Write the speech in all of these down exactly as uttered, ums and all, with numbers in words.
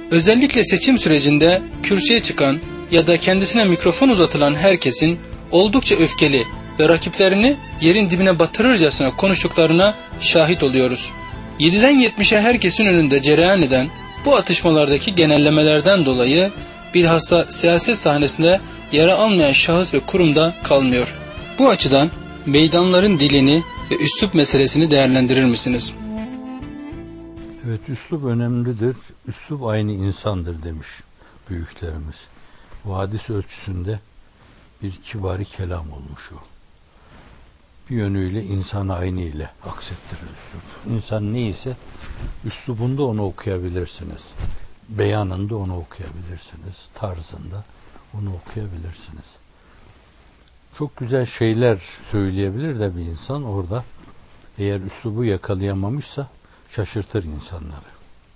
Özellikle seçim sürecinde kürsüye çıkan ya da kendisine mikrofon uzatılan herkesin oldukça öfkeli ve rakiplerini yerin dibine batırırcasına konuştuklarına şahit oluyoruz. yediden yetmişe herkesin önünde cereyan eden bu atışmalardaki genellemelerden dolayı bilhassa siyaset sahnesinde yara almayan şahıs ve kurumda kalmıyor. Bu açıdan meydanların dilini ve üslup meselesini değerlendirir misiniz? Evet, üslup önemlidir. Üslup aynı insandır demiş büyüklerimiz. Bu hadis ölçüsünde bir kibari kelam olmuş o. Bir yönüyle insanı aynı ile aksettirir üslup. İnsan neyse üslubunda onu okuyabilirsiniz. Beyanında onu okuyabilirsiniz. Tarzında onu okuyabilirsiniz. Çok güzel şeyler söyleyebilir de bir insan orada eğer üslubu yakalayamamışsa şaşırtır insanları.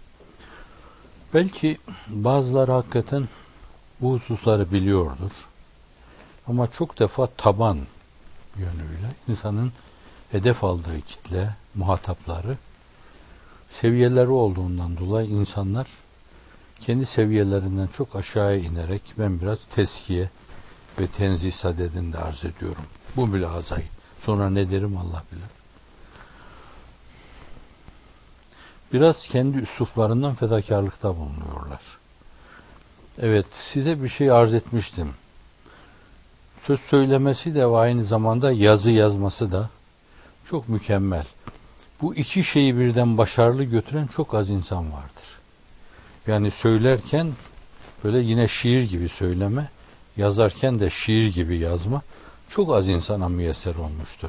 Belki bazıları hakikaten bu hususları biliyordur. Ama çok defa taban yönüyle insanın hedef aldığı kitle, muhatapları seviyeleri olduğundan dolayı insanlar kendi seviyelerinden çok aşağıya inerek ben biraz teskiye ve tenzih sadedinde arz ediyorum. Bu mülahazayı. Sonra ne derim Allah bilir. Biraz kendi üsluplarından fedakarlıkta bulunuyorlar. Evet, size bir şey arz etmiştim. Söz söylemesi de ve aynı zamanda yazı yazması da çok mükemmel. Bu iki şeyi birden başarılı götüren çok az insan vardır. Yani söylerken böyle yine şiir gibi söyleme, yazarken de şiir gibi yazma çok az insana müyesser olmuştur.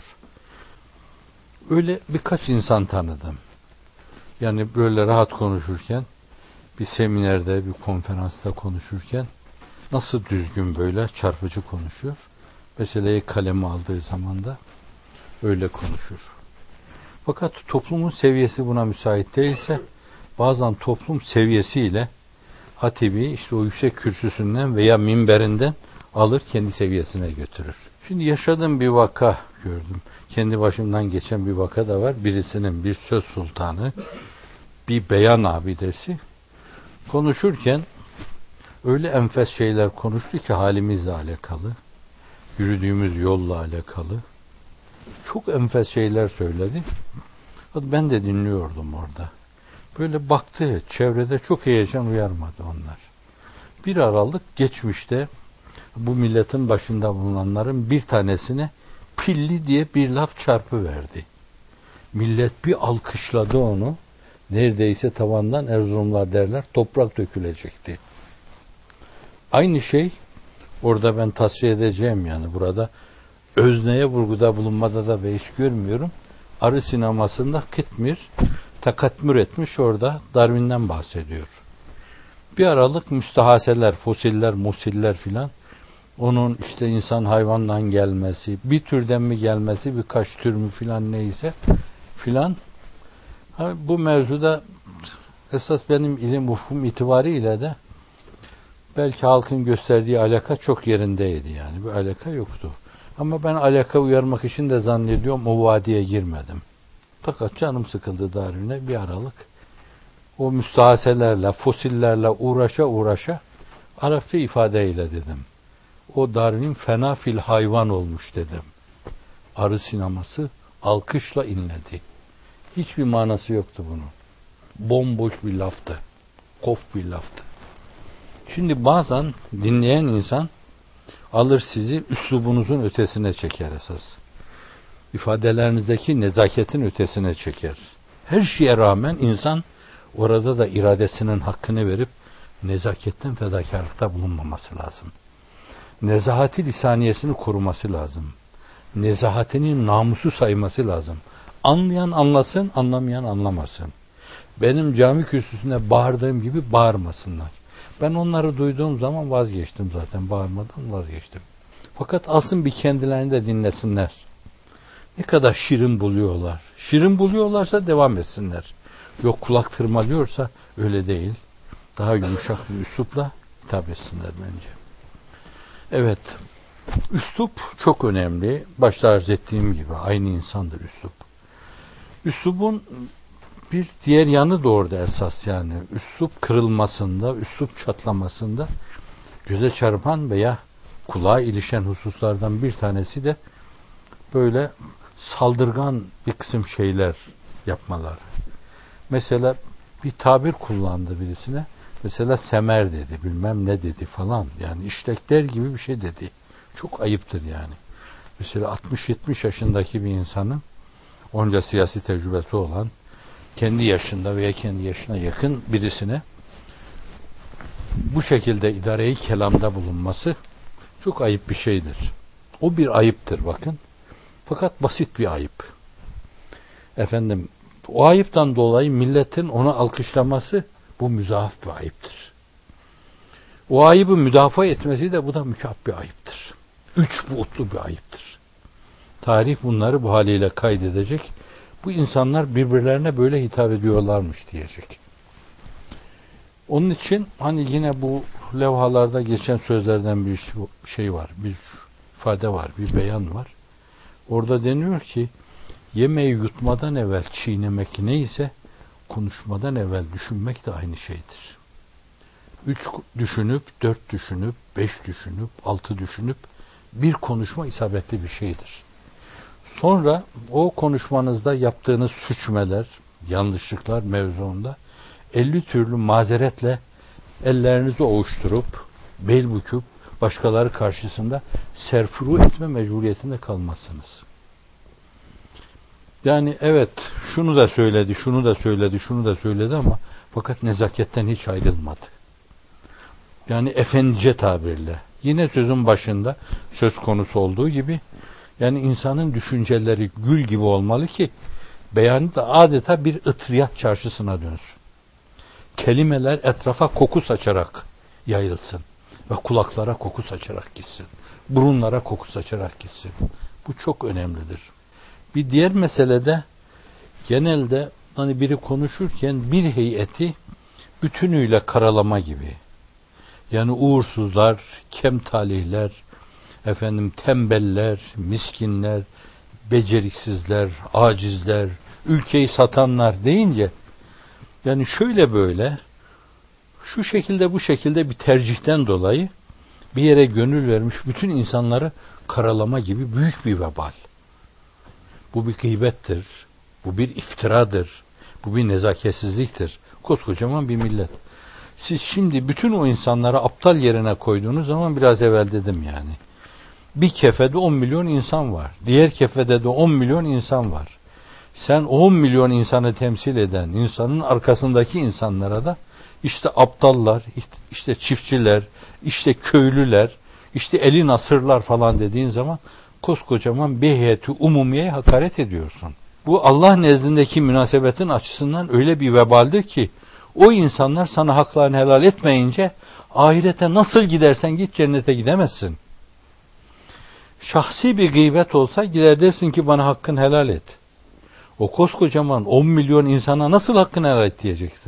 Öyle birkaç insan tanıdım. Yani böyle rahat konuşurken, bir seminerde, bir konferansta konuşurken nasıl düzgün böyle çarpıcı konuşuyor. Meseleyi kaleme aldığı zaman da öyle konuşur. Fakat toplumun seviyesi buna müsait değilse bazen toplum seviyesiyle hatibi işte o yüksek kürsüsünden veya minberinden alır kendi seviyesine götürür. Şimdi yaşadığım bir vaka gördüm. Kendi başımdan geçen bir vaka da var. Birisinin bir söz sultanı, bir beyan abidesi konuşurken öyle enfes şeyler konuştu ki halimizle alakalı, yürüdüğümüz yolla alakalı. Çok enfes şeyler söyledi. Ben de dinliyordum orada. Böyle baktı, çevrede çok heyecan uyarmadı onlar. Bir aralık geçmişte bu milletin başında bulunanların bir tanesine pilli diye bir laf çarpı verdi. Millet bir alkışladı onu. Neredeyse tavandan Erzurumlar derler toprak dökülecekti. Aynı şey orada ben tasfiye edeceğim yani burada özneye vurguda bulunmada da beis görmüyorum. Arı sinemasında Kıtmir takatmür etmiş orada Darwin'den bahsediyor. Bir aralık müstehaseler, fosiller, mosiller filan onun işte insan hayvandan gelmesi, bir türden mi gelmesi, birkaç tür mü filan neyse filan. Bu mevzuda esas benim ilim ufkum itibariyle de belki halkın gösterdiği alaka çok yerindeydi yani. Bir alaka yoktu. Ama ben alaka uyarmak için de zannediyorum o vadiye girmedim. Fakat canım sıkıldı Darwin'e bir aralık. O müstahaselerle, fosillerle uğraşa uğraşa Arapça ifadeyle dedim. O Darwin fena fil hayvan olmuş dedim. Arı sineması alkışla inledi. Hiçbir manası yoktu bunun. Bomboş bir laftı. Kof bir laftı. Şimdi bazen dinleyen insan alır sizi üslubunuzun ötesine çeker esas. İfadelerinizdeki nezaketin ötesine çeker. Her şeye rağmen insan orada da iradesinin hakkını verip nezaketten fedakarlıkta bulunmaması lazım. Nezahati lisaniyesini koruması lazım. Nezahatinin namusu sayması lazım. Anlayan anlasın, anlamayan anlamasın. Benim cami kürsüsünde bağırdığım gibi bağırmasınlar. Ben onları duyduğum zaman vazgeçtim zaten. Bağırmadan vazgeçtim. Fakat alsın bir kendilerini de dinlesinler. Ne kadar şirin buluyorlar. Şirin buluyorlarsa devam etsinler. Yok kulak tırmalıyorsa öyle değil. Daha yumuşak bir üslupla hitap etsinler bence. Evet. Üslup çok önemli. Başta arz ettiğim gibi aynı insandır üslup. Üslubun bir diğer yanı da orada esas, yani üslup kırılmasında, üslup çatlamasında göze çarpan veya kulağa ilişen hususlardan bir tanesi de böyle saldırgan bir kısım şeyler yapmaları. Mesela bir tabir kullandı birisine. Mesela semer dedi, bilmem ne dedi falan. Yani işlekler gibi bir şey dedi. Çok ayıptır yani. Mesela altmış yetmiş yaşındaki bir insanın onca siyasi tecrübesi olan, kendi yaşında veya kendi yaşına yakın birisine bu şekilde idare-i kelamda bulunması çok ayıp bir şeydir. O bir ayıptır bakın. Fakat basit bir ayıp. Efendim, o ayıptan dolayı milletin onu alkışlaması bu müzaaf bir ayıptır. O ayıbı müdafaa etmesi de bu da mükaf bir ayıptır. Üç boyutlu bir ayıptır. Tarih bunları bu haliyle kaydedecek. Bu insanlar birbirlerine böyle hitap ediyorlarmış diyecek. Onun için hani yine bu levhalarda geçen sözlerden bir şey var, bir ifade var, bir beyan var. Orada deniyor ki, yemeği yutmadan evvel çiğnemek neyse, konuşmadan evvel düşünmek de aynı şeydir. Üç düşünüp, dört düşünüp, beş düşünüp, altı düşünüp bir konuşma isabetli bir şeydir. Sonra o konuşmanızda yaptığınız suçmeler, yanlışlıklar mevzuunda elli türlü mazeretle ellerinizi ovuşturup, bel büküp başkaları karşısında serfuru etme mecburiyetinde kalmazsınız. Yani evet, şunu da söyledi, şunu da söyledi, şunu da söyledi ama fakat nezaketten hiç ayrılmadı. Yani efendice tabirle, yine sözün başında söz konusu olduğu gibi, yani insanın düşünceleri gül gibi olmalı ki beyanı da adeta bir ıtriyat çarşısına dönsün. Kelimeler etrafa koku saçarak yayılsın ve kulaklara koku saçarak gitsin. Burunlara koku saçarak gitsin. Bu çok önemlidir. Bir diğer meselede genelde hani biri konuşurken bir heyeti bütünüyle karalama gibi. Yani uğursuzlar, kemtalihler, efendim tembeller, miskinler, beceriksizler, acizler, ülkeyi satanlar deyince yani şöyle böyle şu şekilde bu şekilde bir tercihten dolayı bir yere gönül vermiş bütün insanları karalama gibi büyük bir vebal. Bu bir gıybettir, bu bir iftiradır, bu bir nezaketsizliktir. Koskocaman bir millet. Siz şimdi bütün o insanları aptal yerine koyduğunuz zaman, biraz evvel dedim yani, bir kefede on milyon insan var. Diğer kefede de on milyon insan var. Sen on milyon insanı temsil eden insanın arkasındaki insanlara da işte aptallar, işte çiftçiler, işte köylüler, işte eli nasırlar falan dediğin zaman koskocaman bir heyeti umumiyeye hakaret ediyorsun. Bu Allah nezdindeki münasebetin açısından öyle bir vebaldir ki o insanlar sana haklarını helal etmeyince ahirete nasıl gidersen git cennete gidemezsin. Şahsi bir gıybet olsa gider dersin ki bana hakkını helal et. O koskocaman on milyon insana nasıl hakkını helal et diyeceksin.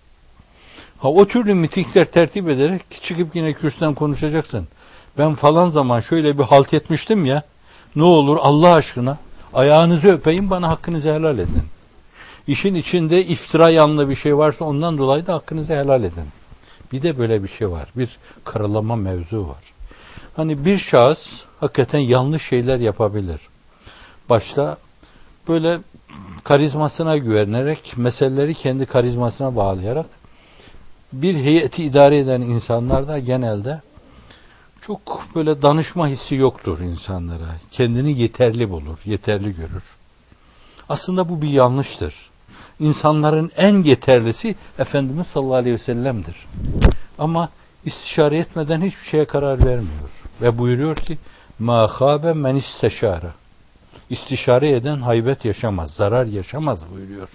Ha, o türlü mitingler tertip ederek çıkıp yine kürsüden konuşacaksın. Ben falan zaman şöyle bir halt etmiştim ya, ne olur Allah aşkına ayağınızı öpeyim, bana hakkınızı helal edin. İşin içinde iftira yanlı bir şey varsa ondan dolayı da hakkınızı helal edin. Bir de böyle bir şey var. Bir karalama mevzu var. Hani bir şahıs hakikaten yanlış şeyler yapabilir. Başta böyle karizmasına güvenerek, meseleleri kendi karizmasına bağlayarak bir heyeti idare eden insanlar da genelde çok böyle danışma hissi yoktur insanlara. Kendini yeterli bulur, yeterli görür. Aslında bu bir yanlıştır. İnsanların en yeterlisi Efendimiz sallallahu aleyhi ve sellem'dir. Ama istişare etmeden hiçbir şeye karar vermiyor. Ve buyuruyor ki مَا خَابَ مَنْ اِسْتَشَارَ İstişare eden haybet yaşamaz, zarar yaşamaz buyuruyor.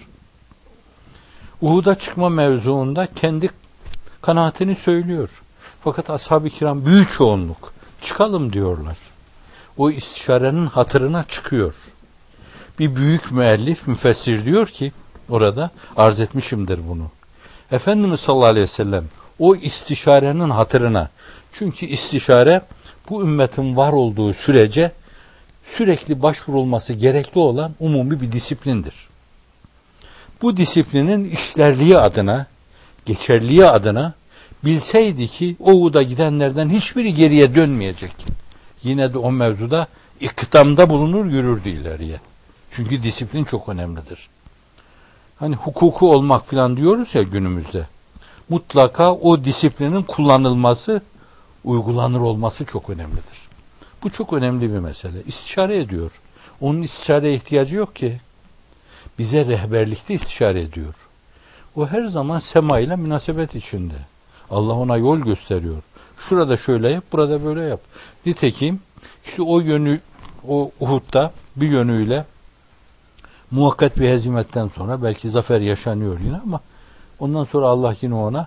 Uhud'a çıkma mevzuunda kendi kanaatini söylüyor. Fakat ashab-ı kiram büyük çoğunluk çıkalım diyorlar. O istişarenin hatırına çıkıyor. Bir büyük müellif, müfessir diyor ki, orada arz etmişimdir bunu. Efendimiz sallallahu aleyhi ve sellem o istişarenin hatırına, çünkü istişare bu ümmetin var olduğu sürece sürekli başvurulması gerekli olan umumi bir disiplindir. bu disiplinin işlerliği adına, geçerliği adına bilseydi ki Uhud'a gidenlerden hiçbiri geriye dönmeyecek. Yine de o mevzuda ikdamda bulunur, yürürdü ileriye. Çünkü disiplin çok önemlidir. Hani hukuku olmak falan diyoruz ya günümüzde. Mutlaka o disiplinin kullanılması, uygulanır olması çok önemlidir. Bu çok önemli bir mesele. İstişare ediyor. Onun istişareye ihtiyacı yok ki. Bize rehberlikte istişare ediyor. O her zaman sema ile münasebet içinde. Allah ona yol gösteriyor. Şurada şöyle yap, burada böyle yap. Nitekim işte o yönü, o Uhud'da bir yönüyle muhakkak bir hezimetten sonra belki zafer yaşanıyor yine ama ondan sonra Allah yine ona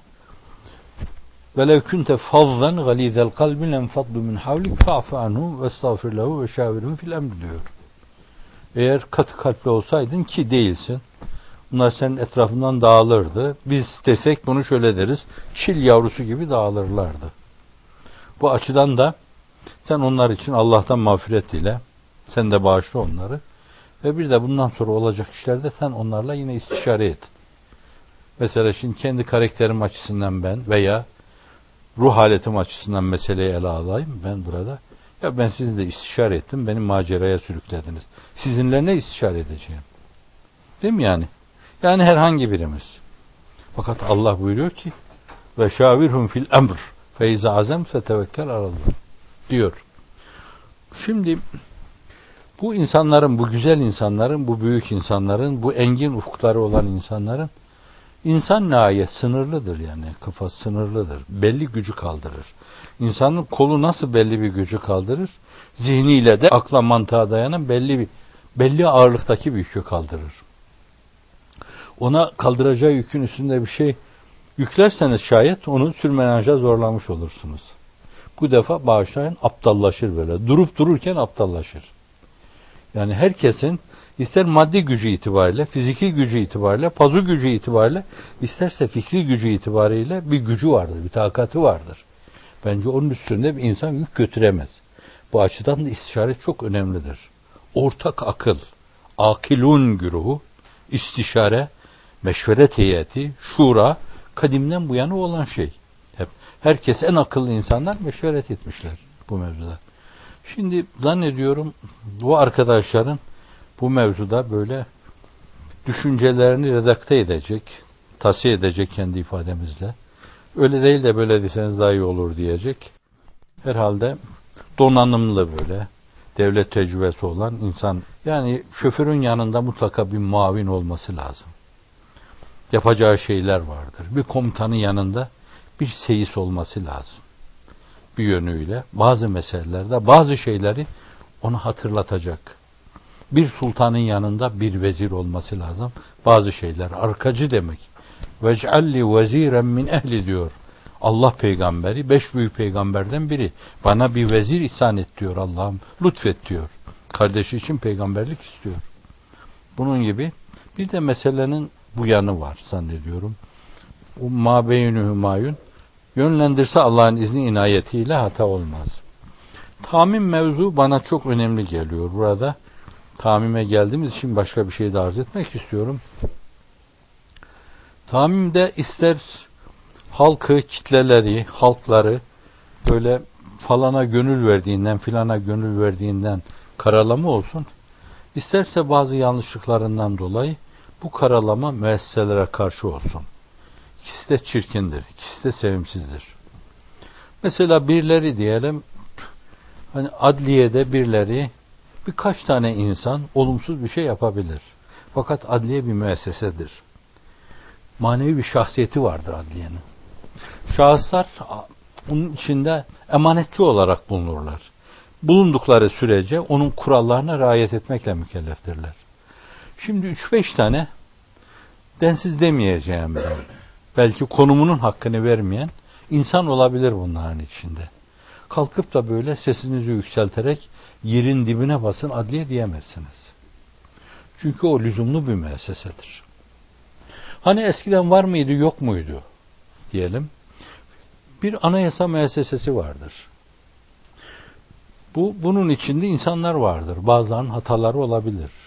وَلَوْ كُنْتَ فَضًّا غَلِيذَ الْقَلْبِ لَنْفَضُّ مِنْ حَوْلِكَ فَاعْفُ عَنْهُمْ وَاسْتَغْفِرْ لَهُ وَشَاوِرْهُمْ فِي الْأَمْرِ diyor. Eğer katı kalpli olsaydın ki değilsin, bunlar senin etrafından dağılırdı. Biz desek bunu şöyle deriz, çil yavrusu gibi dağılırlardı. Bu açıdan da sen onlar için Allah'tan mağfiret dile, sen de bağışla onları ve bir de bundan sonra olacak işlerde sen onlarla yine istişare et. Mesela şimdi kendi karakterim açısından ben veya ruh haletim açısından meseleyi ele alayım ben burada. Ya ben sizinle istişare ettim, beni maceraya sürüklediniz. Sizinle ne istişare edeceğim? Değil mi yani? Yani herhangi birimiz. Fakat Allah buyuruyor ki ve şavirhum fil emr fe iza azem fetevekkel alallah diyor. Şimdi bu insanların, bu güzel insanların, bu büyük insanların, bu engin ufukları olan insanların insan nihayet sınırlıdır yani. Kafası sınırlıdır. Belli gücü kaldırır. İnsanın kolu nasıl belli bir gücü kaldırır? Zihniyle de akla mantığa dayanan belli bir belli ağırlıktaki bir yükü kaldırır. Ona kaldıracağı yükün üstünde bir şey yüklerseniz şayet onu sürmenaja zorlamış olursunuz. Bu defa bağışlayın aptallaşır böyle. Durup dururken aptallaşır. Yani herkesin ister maddi gücü itibariyle, fiziki gücü itibariyle, pazu gücü itibariyle, isterse fikri gücü itibariyle bir gücü vardır, bir takatı vardır. Bence onun üstünde bir insan yük götüremez. Bu açıdan da istişare çok önemlidir. Ortak akıl, akilun güruhu, istişare, meşveret heyeti, şura, kadimden bu yana olan şey. Hep herkes en akıllı insanlar meşveret etmişler bu mevzuda. Şimdi zannediyorum bu arkadaşların bu mevzuda böyle düşüncelerini redakte edecek, tavsiye edecek kendi ifademizle. Öyle değil de böyle deseniz daha iyi olur diyecek. Herhalde donanımlı böyle devlet tecrübesi olan insan. Yani şoförün yanında mutlaka bir muavin olması lazım. Yapacağı şeyler vardır. Bir komutanın yanında bir seyis olması lazım. Bir yönüyle bazı meselelerde bazı şeyleri ona hatırlatacak. Bir sultanın yanında bir vezir olması lazım. Bazı şeyler arkacı demek. Vec'alli veziren min ehli diyor. Allah peygamberi, beş büyük peygamberden biri. Bana bir vezir ihsan et diyor Allah'ım. Lütfet diyor. Kardeşi için peygamberlik istiyor. Bunun gibi bir de meselenin bu yanı var zannediyorum. O mâbeynü hümayun yönlendirse Allah'ın izni inayetiyle hata olmaz. Tamim mevzu bana çok önemli geliyor burada. Tamime geldiğimiz için başka bir şey de arz etmek istiyorum. Tamimde ister halkı, kitleleri, halkları böyle falana gönül verdiğinden, filana gönül verdiğinden karalama olsun. İsterse bazı yanlışlıklarından dolayı bu karalama müesseselere karşı olsun. İkisi de çirkindir, ikisi de sevimsizdir. Mesela birileri diyelim, hani adliyede birileri, birkaç tane insan olumsuz bir şey yapabilir. Fakat adliye bir müessesedir. Manevi bir şahsiyeti vardır adliyenin. Şahıslar onun içinde emanetçi olarak bulunurlar. Bulundukları sürece onun kurallarına riayet etmekle mükelleftirler. Şimdi üç beş tane densiz demeyeceğim ben. Belki konumunun hakkını vermeyen insan olabilir bunların içinde. Kalkıp da böyle sesinizi yükselterek yerin dibine basın adliye diyemezsiniz. Çünkü o lüzumlu bir müessesedir. Hani eskiden var mıydı yok muydu diyelim. Bir anayasa müessesesi vardır. Bu bunun içinde insanlar vardır. Bazılarının hataları olabilir.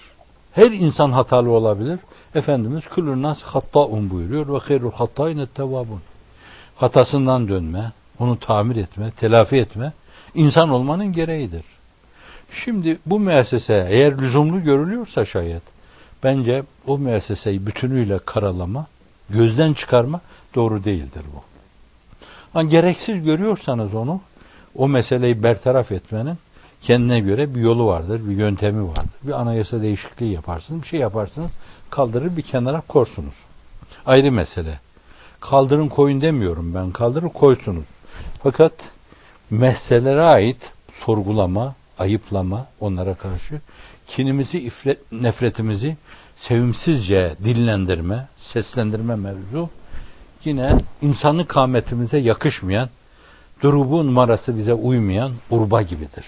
Her insan hatalı olabilir. Efendimiz küllün nas hattâun buyuruyor ve hayrul hattâine tevvâbun. Hatasından dönme, onu tamir etme, telafi etme insan olmanın gereğidir. Şimdi bu müessese eğer lüzumlu görülüyorsa şayet bence o müesseseyi bütünüyle karalama, gözden çıkarma doğru değildir bu. Yani gereksiz görüyorsanız onu, o meseleyi bertaraf etmenin kendine göre bir yolu vardır, bir yöntemi vardır. Bir anayasa değişikliği yaparsınız, bir şey yaparsınız, kaldırır bir kenara korsunuz. Ayrı mesele. Kaldırın koyun demiyorum ben, kaldırır koysunuz. Fakat meselelere ait sorgulama, ayıplama onlara karşı, kinimizi, ifret, nefretimizi sevimsizce dillendirme, seslendirme mevzu yine insanlık kâmetimize yakışmayan, durubu numarası bize uymayan urba gibidir.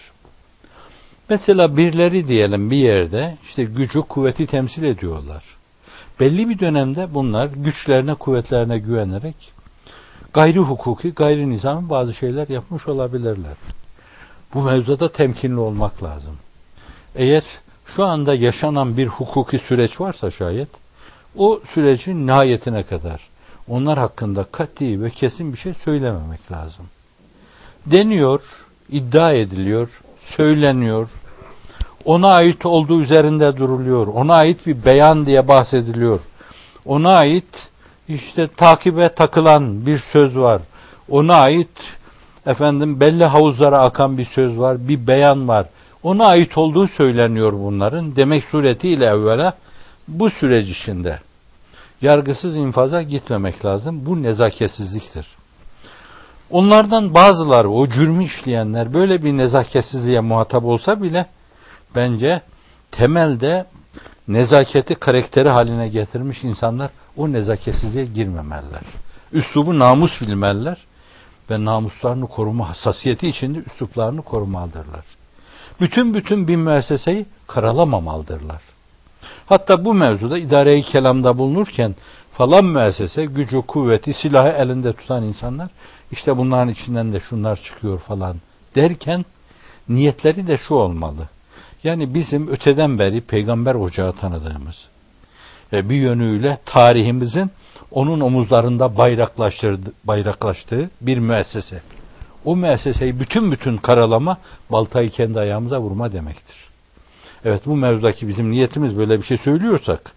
Mesela birileri diyelim bir yerde işte gücü, kuvveti temsil ediyorlar. Belli bir dönemde bunlar güçlerine, kuvvetlerine güvenerek gayri hukuki, gayri nizami bazı şeyler yapmış olabilirler. Bu mevzuda temkinli olmak lazım. Eğer şu anda yaşanan bir hukuki süreç varsa şayet, o sürecin nihayetine kadar onlar hakkında kat'i ve kesin bir şey söylememek lazım. Deniyor, iddia ediliyor, söyleniyor, ona ait olduğu üzerinde duruluyor, ona ait bir beyan diye bahsediliyor, ona ait işte takibe takılan bir söz var, ona ait efendim belli havuzlara akan bir söz var, bir beyan var, ona ait olduğu söyleniyor bunların. Demek suretiyle evvela bu süreç içinde yargısız infaza gitmemek lazım. Bu nezaketsizliktir. Onlardan bazıları, o cürmü işleyenler böyle bir nezaketsizliğe muhatap olsa bile bence temelde nezaketi karakteri haline getirmiş insanlar o nezaketsizliğe girmemeliler. Üslubu namus bilmeliler ve namuslarını koruma hassasiyeti içinde üsluplarını korumalıdırlar. Bütün bütün bir müesseseyi karalamamalıdırlar. Hatta bu mevzuda idare-i kelamda bulunurken falan müessese gücü, kuvveti, silahı elinde tutan insanlar işte bunların içinden de şunlar çıkıyor falan derken niyetleri de şu olmalı. Yani bizim öteden beri peygamber ocağı tanıdığımız ve bir yönüyle tarihimizin onun omuzlarında bayraklaştırdı, bayraklaştığı bir müessese. O müesseseyi bütün bütün karalama, baltayı kendi ayağımıza vurma demektir. Evet, bu mevzudaki bizim niyetimiz böyle bir şey söylüyorsak,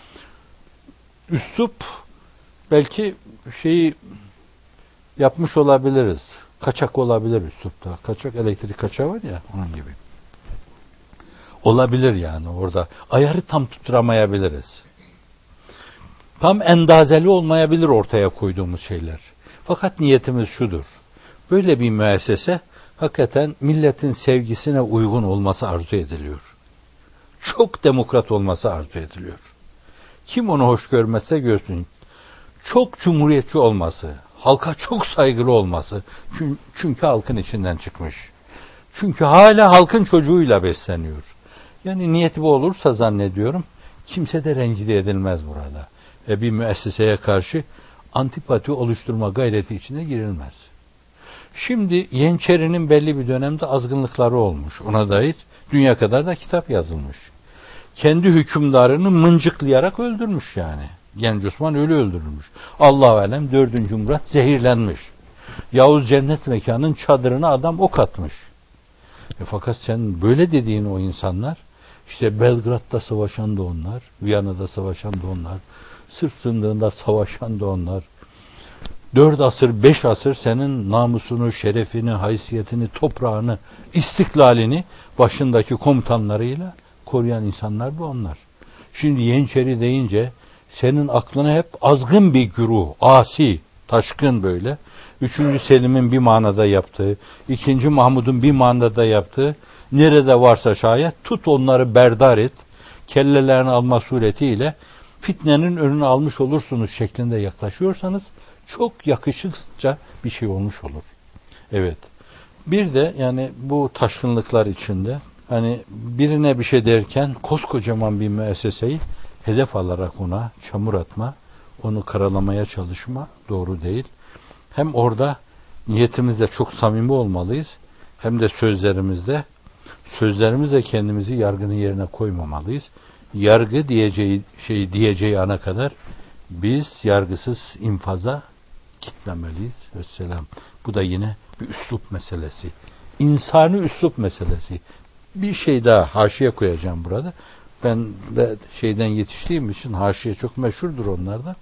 üslup belki şeyi yapmış olabiliriz. Kaçak olabilir üslupta. Kaçak, elektrik kaçağı var ya, onun gibi. Olabilir yani orada. Ayarı tam tutturamayabiliriz. Tam endazeli olmayabilir ortaya koyduğumuz şeyler. Fakat niyetimiz şudur. Böyle bir müessese hakikaten milletin sevgisine uygun olması arzu ediliyor. Çok demokrat olması arzu ediliyor. Kim onu hoş görmezse görsün. Çok cumhuriyetçi olması, halka çok saygılı olması. Çünkü, çünkü halkın içinden çıkmış. Çünkü hala halkın çocuğuyla besleniyor. Yani niyeti bu olursa zannediyorum kimse de rencide edilmez burada. Ve bir müesseseye karşı antipati oluşturma gayreti içine girilmez. Şimdi Yeniçerinin belli bir dönemde azgınlıkları olmuş. Ona dair dünya kadar da kitap yazılmış. Kendi hükümdarını mıncıklayarak öldürmüş yani. Genç Osman öyle öldürülmüş. Allah-u alem dördüncü Murat zehirlenmiş. Yavuz cennet mekanının çadırına adam ok atmış. E fakat sen böyle dediğin o insanlar, işte Belgrad'da savaşan da onlar, Viyana'da savaşan da onlar, Sırp sındığında savaşan da onlar. Dört asır, beş asır senin namusunu, şerefini, haysiyetini, toprağını, istiklalini başındaki komutanlarıyla koruyan insanlar da onlar. Şimdi Yeniçeri deyince senin aklına hep azgın bir güruh, asi, taşkın böyle. Üçüncü Selim'in bir manada yaptığı, ikinci Mahmud'un bir manada yaptığı, nerede varsa şayet tut onları berdar et, kellelerini alma suretiyle fitnenin önünü almış olursunuz şeklinde yaklaşıyorsanız çok yakışıkça bir şey olmuş olur. Evet. Bir de yani bu taşkınlıklar içinde hani birine bir şey derken koskocaman bir müesseseyi hedef alarak ona çamur atma, onu karalamaya çalışma doğru değil. Hem orada niyetimizde çok samimi olmalıyız, hem de sözlerimizde sözlerimizle kendimizi yargının yerine koymamalıyız. yargı diyeceği şey diyeceği ana kadar biz yargısız infaza gitmemeliyiz. Vesselam. Bu da yine bir üslup meselesi. İnsani üslup meselesi. Bir şey daha haşiye koyacağım burada. Ben de şeyden yetiştiğim için haşiye çok meşhurdur onlarda.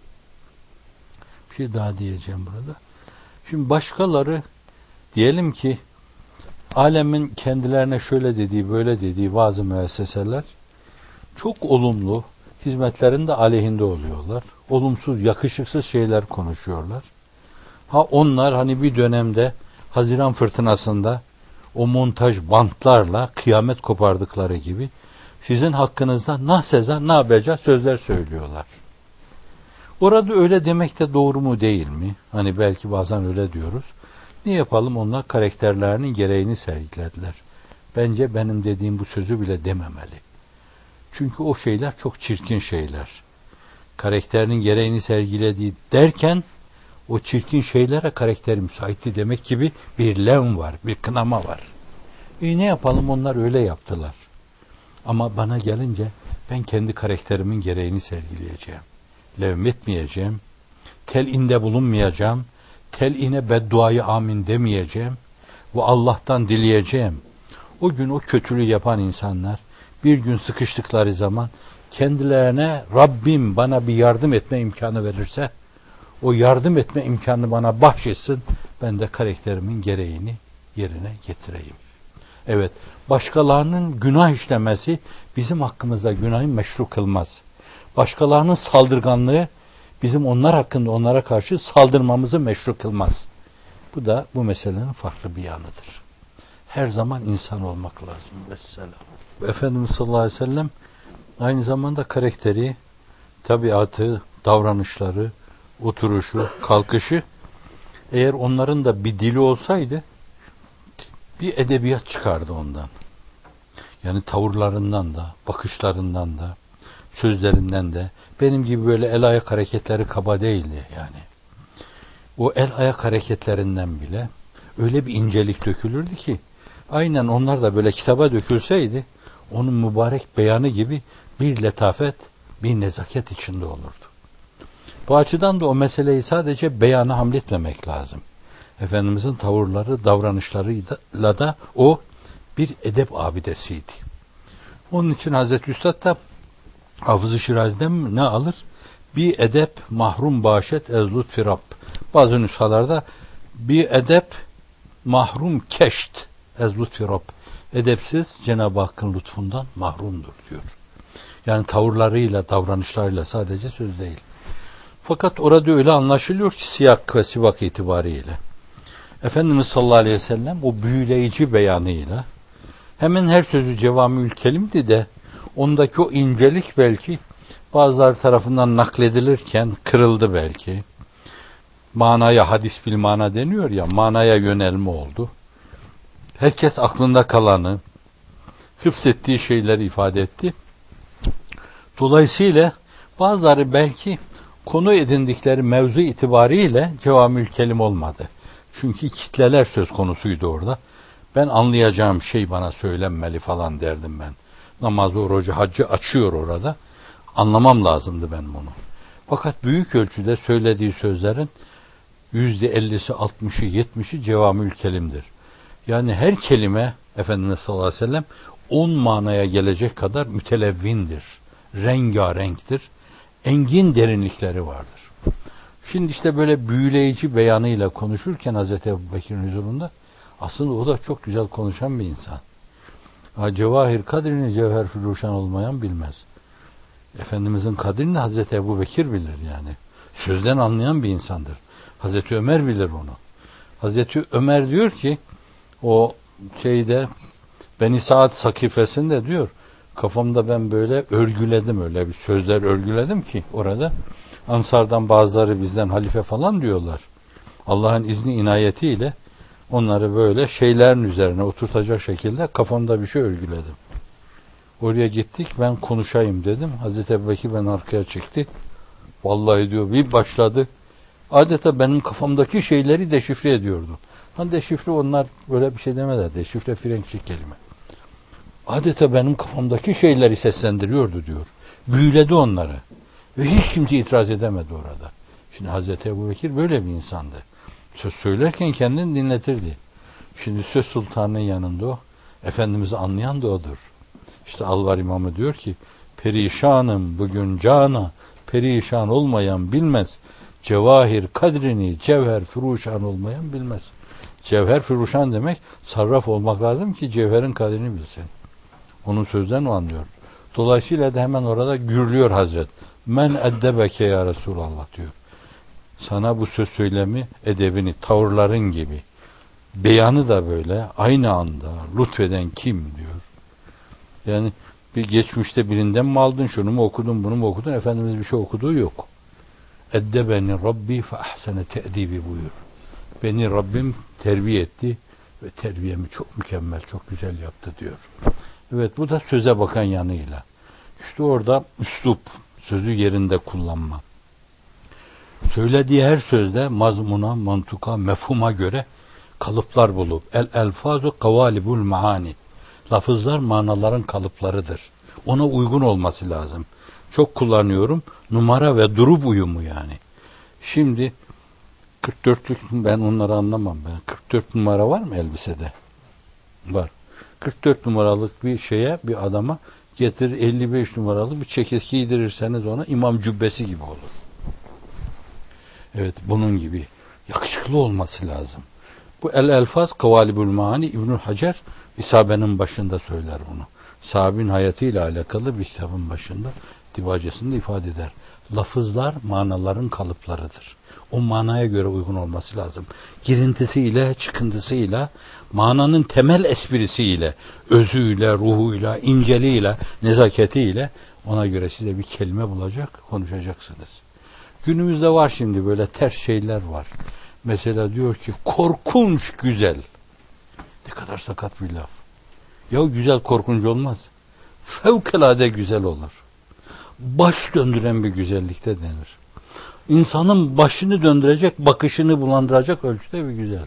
Bir şey daha diyeceğim burada. Şimdi başkaları diyelim ki alemin kendilerine şöyle dediği, böyle dediği bazı müesseseler çok olumlu, hizmetlerin de aleyhinde oluyorlar. Olumsuz, yakışıksız şeyler konuşuyorlar. Ha onlar hani bir dönemde Haziran fırtınasında o montaj bantlarla kıyamet kopardıkları gibi sizin hakkınızda nah seza, nah beca sözler söylüyorlar. Orada öyle demek de doğru mu değil mi? Hani belki bazen öyle diyoruz. Ne yapalım? Onlar karakterlerinin gereğini sergilediler. Bence benim dediğim bu sözü bile dememeli. Çünkü o şeyler çok çirkin şeyler. Karakterinin gereğini sergilediği derken o çirkin şeylere karakteri müsaitti demek gibi bir levm var, bir kınama var. E ne yapalım? Onlar öyle yaptılar. Ama bana gelince ben kendi karakterimin gereğini sergileyeceğim. Levmetmeyeceğim. Telinde bulunmayacağım. Teline bedduayı amin demeyeceğim. Ve Allah'tan dileyeceğim. O gün o kötülüğü yapan insanlar bir gün sıkıştıkları zaman kendilerine Rabbim bana bir yardım etme imkanı verirse o yardım etme imkanını bana bahşetsin. Ben de karakterimin gereğini yerine getireyim. Evet, başkalarının günah işlemesi bizim hakkımızda günahı meşru kılmaz. Başkalarının saldırganlığı bizim onlar hakkında onlara karşı saldırmamızı meşru kılmaz. Bu da bu meselenin farklı bir yanıdır. Her zaman insan olmak lazım. Vesselam. Efendimiz sallallahu aleyhi ve sellem aynı zamanda karakteri, tabiatı, davranışları, oturuşu, kalkışı eğer onların da bir dili olsaydı bir edebiyat çıkardı ondan. Yani tavırlarından da, bakışlarından da, sözlerinden de benim gibi böyle el ayak hareketleri kaba değildi yani. O el ayak hareketlerinden bile öyle bir incelik dökülürdü ki aynen onlar da böyle kitaba dökülseydi onun mübarek beyanı gibi bir letafet, bir nezaket içinde olurdu. Bu açıdan da o meseleyi sadece beyana hamletmemek lazım. Efendimizin tavırları, davranışlarıyla da o bir edep abidesiydi. Onun için Hazreti Üstad da Hafız-ı Şirazi'den ne alır? Bir edep mahrum başet ez lütfi Rabb. Bazı nüshalarda bir edep mahrum keşt ez lütfi Rabb. Edepsiz Cenab-ı Hakk'ın lütfundan mahrumdur diyor. Yani tavırlarıyla, davranışlarıyla sadece söz değil. Fakat orada öyle anlaşılıyor ki siyak ve sivak itibariyle. Efendimiz sallallahu aleyhi ve sellem o büyüleyici beyanıyla hemen her sözü cevamül kelimdi de ondaki o incelik belki bazıları tarafından nakledilirken kırıldı belki. Manaya hadis bil mana deniyor ya, manaya yönelme oldu. Herkes aklında kalanı, hıfzettiği şeyleri ifade etti. Dolayısıyla bazıları belki konu edindikleri mevzu itibariyle cevamül kelim olmadı. Çünkü kitleler söz konusuydu orada. Ben anlayacağım şey bana söylenmeli falan derdim ben. Namazı, orucu, haccı açıyor orada. Anlamam lazımdı ben bunu. Fakat büyük ölçüde söylediği sözlerin yüzde ellisi, altmışı, yetmişi cevamül kelimdir. Yani her kelime Efendimiz sallallahu aleyhi ve sellem on manaya gelecek kadar mütelevvindir. Rengarenktir. Engin derinlikleri vardır. Şimdi işte böyle büyüleyici beyanıyla konuşurken Hazreti Ebubekir'in huzurunda aslında o da çok güzel konuşan bir insan. Ha, cevahir kadrini cevher füluşan olmayan bilmez. Efendimizin kadrini Hazreti Ebubekir bilir yani. Sözden anlayan bir insandır. Hazreti Ömer bilir onu. Hazreti Ömer diyor ki o şeyde Beni Saad sakifesinde diyor kafamda ben böyle örgüledim, öyle bir sözler örgüledim ki orada Ansardan bazıları bizden halife falan diyorlar. Allah'ın izni inayetiyle onları böyle şeylerin üzerine oturtacak şekilde kafamda bir şey örgüledim. Oraya gittik, ben konuşayım dedim. Hazreti Ebubekir beni arkaya çekti. Vallahi diyor bir başladı. Adeta benim kafamdaki şeyleri deşifre ediyordu. Hani deşifre onlar böyle bir şey demediler. Deşifre Frenkçe kelime. Adeta benim kafamdaki şeyleri seslendiriyordu diyor. Büyüledi onları. Ve hiç kimse itiraz edemedi orada. Şimdi Hazreti Ebubekir böyle bir insandı. Söz söylerken kendini dinletirdi. Şimdi söz sultanının yanında o. Efendimiz'i anlayan da odur. İşte Alvar İmamı diyor ki, perişanım bugün cana, perişan olmayan bilmez. Cevahir kadrini, cevher furuşan olmayan bilmez. Cevher furuşan demek, sarraf olmak lazım ki cevherin kadrini bilsin. Onun sözden o anlıyor. Dolayısıyla da hemen orada gürlüyor Hazret. Men eddebeke ya Resulallah diyor. Sana bu söz söylemi, edebini, tavırların gibi, beyanı da böyle aynı anda lütfeden kim diyor. Yani bir geçmişte birinden mi aldın, şunu mu okudun, bunu mu okudun? Efendimiz bir şey okuduğu yok. Eddebeni Rabbi fe ahsene te'dibi buyur. Beni Rabbim terbiye etti ve terbiyemi çok mükemmel, çok güzel yaptı diyor. Evet, bu da söze bakan yanıyla. İşte orada üslup, sözü yerinde kullanma. Söylediği her sözde mazmuna, mantuka, mefhuma göre kalıplar bulup el elfazu kavalibul maani. Lafızlar manaların kalıplarıdır. Ona uygun olması lazım. Çok kullanıyorum. Numara ve durup uyumu yani. Şimdi kırk dörtlük ben onları anlamam. Ben kırk dört numara var mı elbisede? Var. kırk dört numaralık bir şeye, bir adama getir elli beş numaralı bir ceket giydirirseniz ona imam cübbesi gibi olur. Evet, bunun gibi yakışıklı olması lazım. Bu el elfaz kavalibul maani İbnül Hacer İsabe'nin başında söyler bunu. Sahabenin hayatıyla alakalı bir kitabın başında dibacesinde ifade eder. Lafızlar manaların kalıplarıdır. O manaya göre uygun olması lazım. Girintisiyle, çıkıntısıyla, mananın temel esprisiyle, özüyle, ruhuyla, inceliğiyle, nezaketiyle ona göre size bir kelime bulacak, konuşacaksınız. Günümüzde var şimdi böyle ters şeyler var. Mesela diyor ki korkunç güzel. Ne kadar sakat bir laf. Ya güzel korkunç olmaz. Fevkalade güzel olur. Baş döndüren bir güzellikte denir. İnsanın başını döndürecek, bakışını bulandıracak ölçüde bir güzel.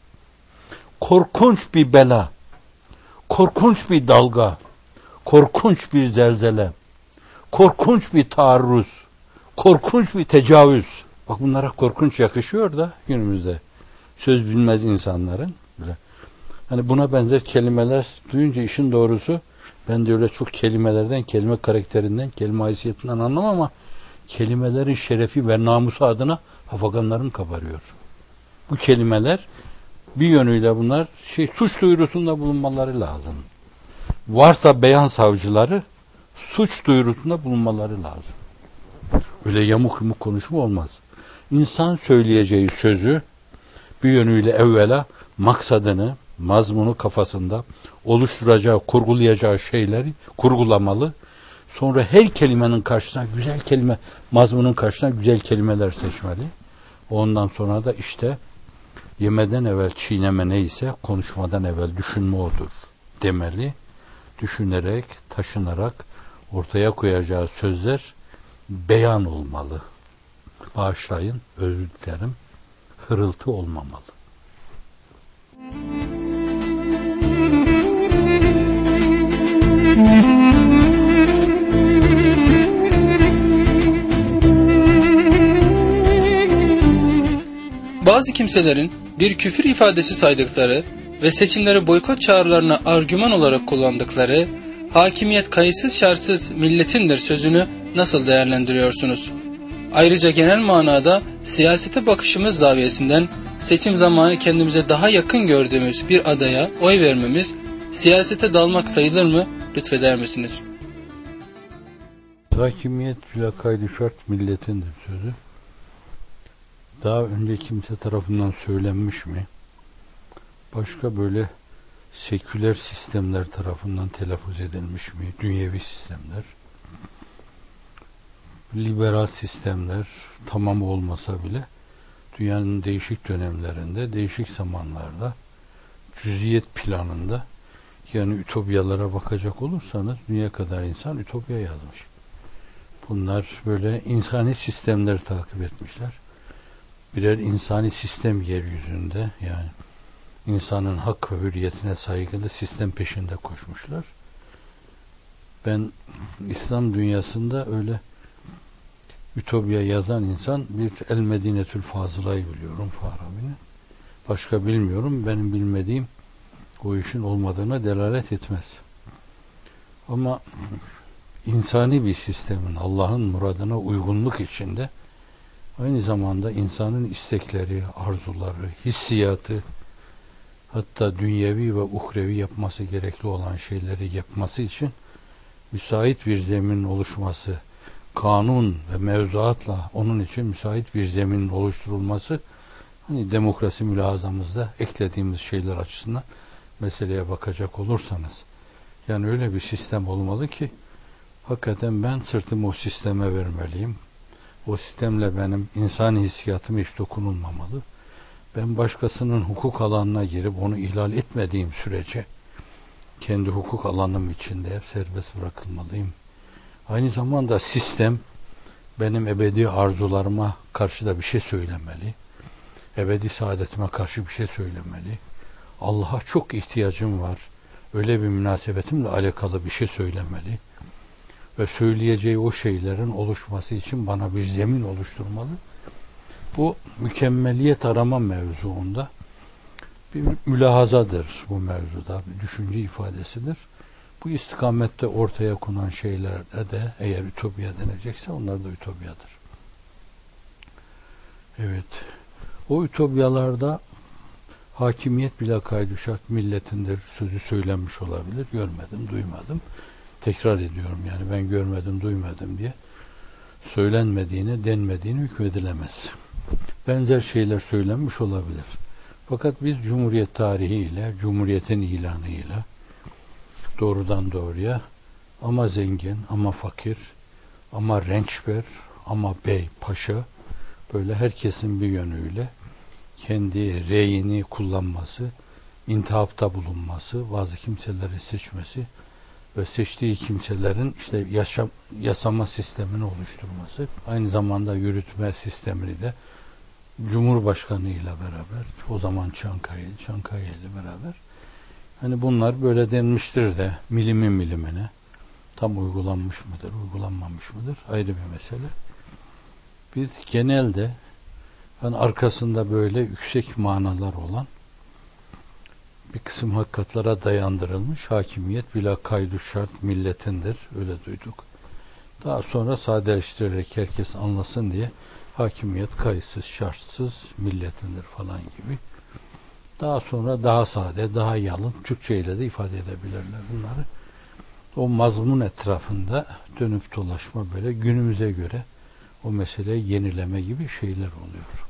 Korkunç bir bela, korkunç bir dalga, korkunç bir zelzele, korkunç bir taarruz, korkunç bir tecavüz. Bak bunlara korkunç yakışıyor da günümüzde. Söz bilmez insanların. Böyle. Hani buna benzer kelimeler duyunca işin doğrusu ben de öyle çok kelimelerden, kelime karakterinden, kelime haysiyetinden anlamam ama kelimelerin şerefi ve namusu adına hafaganlarım kabarıyor. Bu kelimeler bir yönüyle bunlar şey suç duyurusunda bulunmaları lazım. Varsa beyan savcıları suç duyurusunda bulunmaları lazım. Öyle yamuk yumuk konuşma olmaz. İnsan söyleyeceği sözü bir yönüyle evvela maksadını, mazmunu kafasında oluşturacağı, kurgulayacağı şeyleri kurgulamalı. Sonra her kelimenin karşısına güzel kelime, mazmunun karşısına güzel kelimeler seçmeli. Ondan sonra da işte yemeden evvel çiğneme neyse konuşmadan evvel düşünme odur demeli. Düşünerek, taşınarak ortaya koyacağı sözler beyan olmalı. Bağışlayın, özür dilerim, hırıltı olmamalı. Bazı kimselerin bir küfür ifadesi saydıkları ve seçimleri boykot çağrılarına argüman olarak kullandıkları hakimiyet kayıtsız şartsız milletindir sözünü nasıl değerlendiriyorsunuz? Ayrıca genel manada siyasete bakışımız zaviyesinden seçim zamanı kendimize daha yakın gördüğümüz bir adaya oy vermemiz siyasete dalmak sayılır mı? Lütfeder misiniz? Hakimiyet bile kaydı şart milletindir sözü. Daha önce kimse tarafından söylenmiş mi? Başka böyle seküler sistemler tarafından telaffuz edilmiş mi? Dünyevi sistemler. Liberal sistemler tamam olmasa bile dünyanın değişik dönemlerinde, değişik zamanlarda cüziyet planında yani ütopyalara bakacak olursanız dünya kadar insan ütopya yazmış. Bunlar böyle insani sistemler takip etmişler. Birer insani sistem yeryüzünde yani insanın hak ve hürriyetine saygılı sistem peşinde koşmuşlar. Ben İslam dünyasında öyle Ütopya yazan insan bir El Medinetül Fazıla'yı biliyorum, Farabi'nin. Başka bilmiyorum. Benim bilmediğim o işin olmadığına delalet etmez. Ama insani bir sistemin Allah'ın muradına uygunluk içinde aynı zamanda insanın istekleri, arzuları, hissiyatı, hatta dünyevi ve uhrevi yapması gerekli olan şeyleri yapması için müsait bir zeminin oluşması, kanun ve mevzuatla onun için müsait bir zeminin oluşturulması, hani demokrasi mülahazamızda eklediğimiz şeyler açısından meseleye bakacak olursanız, yani öyle bir sistem olmalı ki hakikaten ben sırtımı o sisteme vermeliyim. O sistemle benim insani hissiyatım hiç dokunulmamalı. Ben başkasının hukuk alanına girip onu ihlal etmediğim sürece kendi hukuk alanım içinde hep serbest bırakılmalıyım. Aynı zamanda sistem benim ebedi arzularıma karşı da bir şey söylemeli. Ebedi saadetime karşı bir şey söylemeli. Allah'a çok ihtiyacım var. Öyle bir münasebetimle alakalı bir şey söylemeli. Ve söyleyeceği o şeylerin oluşması için bana bir zemin oluşturmalı. Bu mükemmeliyet arama mevzuunda bir mülahazadır bu mevzuda, bir düşünce ifadesidir. Bu istikamette ortaya konan şeylerde de eğer ütopya denecekse onlar da ütopyadır. Evet. O ütopyalarda hakimiyet bila kaydı şart milletindir sözü söylenmiş olabilir. Görmedim, duymadım. Tekrar ediyorum yani ben görmedim, duymadım diye söylenmediğine, denmediğine hükmedilemez. Benzer şeyler söylenmiş olabilir. Fakat biz Cumhuriyet tarihiyle, Cumhuriyet'in ilanıyla doğrudan doğruya ama zengin, ama fakir, ama rençber, ama bey, paşa, böyle herkesin bir yönüyle kendi reyini kullanması, intihapta bulunması, bazı kimseleri seçmesi ve seçtiği kimselerin işte yaşam, yasama sistemini oluşturması, aynı zamanda yürütme sistemini de Cumhurbaşkanı ile beraber, o zaman Çankaya, Çankaya ile beraber, hani bunlar böyle denmiştir de milimi milimine tam uygulanmış mıdır, uygulanmamış mıdır ayrı bir mesele. Biz genelde yani arkasında böyle yüksek manalar olan bir kısım hakikatlara dayandırılmış hakimiyet bila kaydu şart milletindir. Öyle duyduk. Daha sonra sadeleştirerek herkes anlasın diye hakimiyet kayıtsız şartsız milletindir falan gibi. Daha sonra daha sade, daha yalın Türkçe ile de ifade edebilirler bunları. O mazmun etrafında dönüp dolaşma böyle günümüze göre o meseleyi yenileme gibi şeyler oluyor.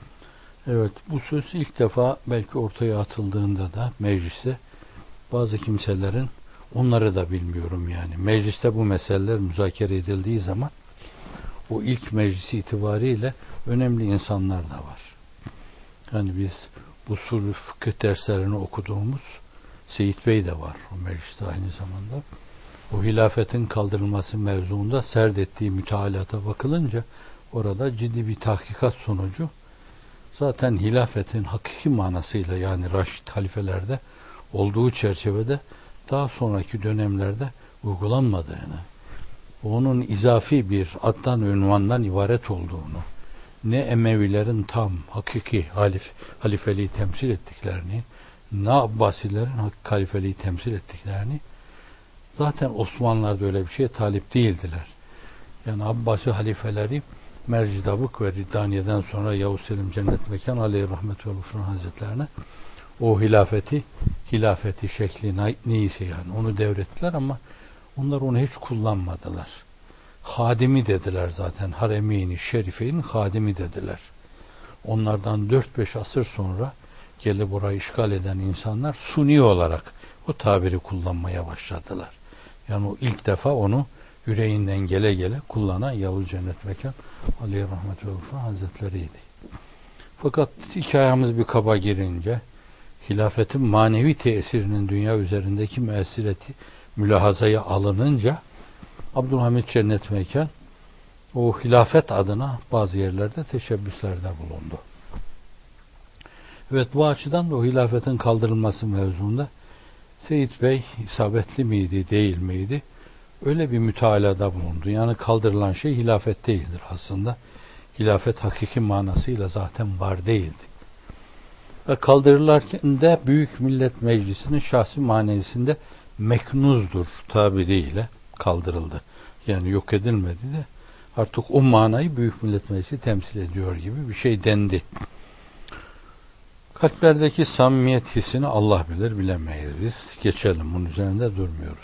Evet, bu söz ilk defa belki ortaya atıldığında da mecliste bazı kimselerin, onları da bilmiyorum yani, mecliste bu meseleler müzakere edildiği zaman o ilk meclisi itibariyle önemli insanlar da var. Yani biz usul fıkıh derslerini okuduğumuz Seyit Bey de var o mecliste aynı zamanda. O hilafetin kaldırılması mevzuunda serdettiği mütealata bakılınca orada ciddi bir tahkikat sonucu zaten hilafetin hakiki manasıyla yani Raşid halifelerde olduğu çerçevede daha sonraki dönemlerde uygulanmadığını, onun izafi bir addan ünvandan ibaret olduğunu, ne Emevilerin tam hakiki halif, halifeliği temsil ettiklerini, ne Abbasilerin hakiki halifeliği temsil ettiklerini, zaten Osmanlılar da öyle bir şeye talip değildiler. Yani Abbasi halifeleri Merci Davuk ve Riddaniye'den sonra Yavuz Selim Cennet Mekan Aleyhi Rahmet ve Gufran Hazretlerine o hilafeti, hilafeti şekli neyse yani onu devrettiler ama onlar onu hiç kullanmadılar. Hadimi dediler zaten. Haremeyni Şerife'nin hadimi dediler. Onlardan dört beş asır sonra gelip orayı işgal eden insanlar suni olarak o tabiri kullanmaya başladılar. Yani o ilk defa onu yüreğinden gele gele kullanan Yavuz Cennet Mekan Aleyhi Rahmet ve Gufran Hazretleri'ydi. Fakat hikayemiz bir kaba girince hilafetin manevi tesirinin dünya üzerindeki müessireti mülahazaya alınınca Abdülhamit Cennet Mekan o hilafet adına bazı yerlerde teşebbüslerde bulundu. Evet, bu açıdan da o hilafetin kaldırılması mevzuunda Seyit Bey isabetli miydi, değil miydi? öyle bir mütalada bulundu. Yani kaldırılan şey hilafet değildir aslında. Hilafet hakiki manasıyla zaten var değildi. Ve kaldırırlarken de Büyük Millet Meclisi'nin şahsi manevisinde meknuzdur tabiriyle kaldırıldı. Yani yok edilmedi de artık o manayı Büyük Millet Meclisi temsil ediyor gibi bir şey dendi. Kalplerdeki samimiyet hissini Allah bilir, bilemeyiz biz. Geçelim, bunun üzerinde durmuyoruz.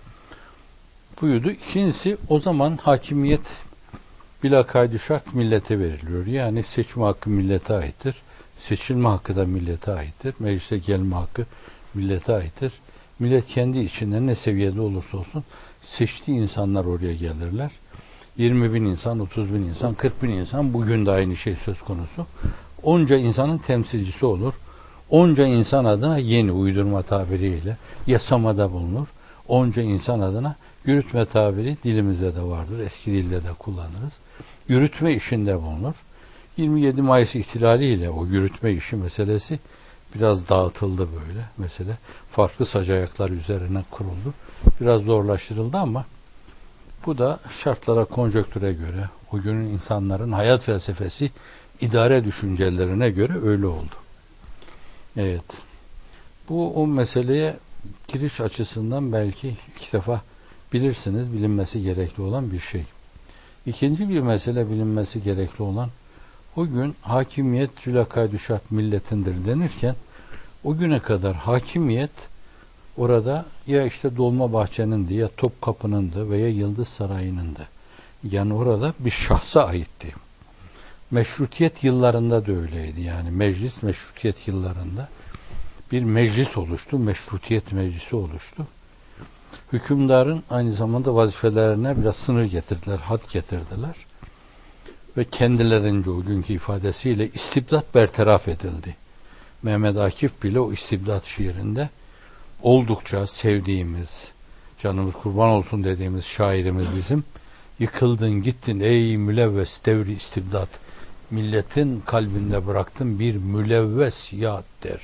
Buyurdu. İkincisi, o zaman hakimiyet bila kaydı şart millete veriliyor. Yani seçme hakkı millete aittir. Seçilme hakkı da millete aittir. Meclise gelme hakkı millete aittir. Millet kendi içinde ne seviyede olursa olsun seçtiği insanlar oraya gelirler. yirmi bin insan, otuz bin insan, kırk bin insan, bugün de aynı şey söz konusu. Onca insanın temsilcisi olur. Onca insan adına yeni uydurma tabiriyle yasamada bulunur. Onca insan adına yürütme tabiri dilimizde de vardır. Eski dilde de kullanırız. Yürütme işinde bulunur. yirmi yedi Mayıs ihtilaliyle o yürütme işi meselesi biraz dağıtıldı böyle mesele. Farklı sac ayaklar üzerine kuruldu. Biraz zorlaştırıldı ama bu da şartlara, konjonktüre göre, o günün insanların hayat felsefesi, idare düşüncelerine göre öyle oldu. Evet. Bu o meseleye giriş açısından belki iki defa bilirsiniz, bilinmesi gerekli olan bir şey. İkinci bir mesele bilinmesi gerekli olan, o gün hakimiyet vülakaydı şart milletindir denirken, o güne kadar hakimiyet orada ya işte Dolmabahçe'nindi, ya Topkapı'nındı veya Yıldız Sarayı'nındı. Yani orada bir şahsa aitti. Meşrutiyet yıllarında da öyleydi. Yani meclis meşrutiyet yıllarında bir meclis oluştu. Meşrutiyet meclisi oluştu. Hükümdarın aynı zamanda vazifelerine biraz sınır getirdiler, had getirdiler. Ve kendilerince o günkü ifadesiyle istibdat bertaraf edildi. Mehmet Akif bile o istibdat şiirinde oldukça sevdiğimiz, canımız kurban olsun dediğimiz şairimiz bizim, yıkıldın gittin ey mülevves devri istibdat, milletin kalbinde bıraktın bir mülevves yad der.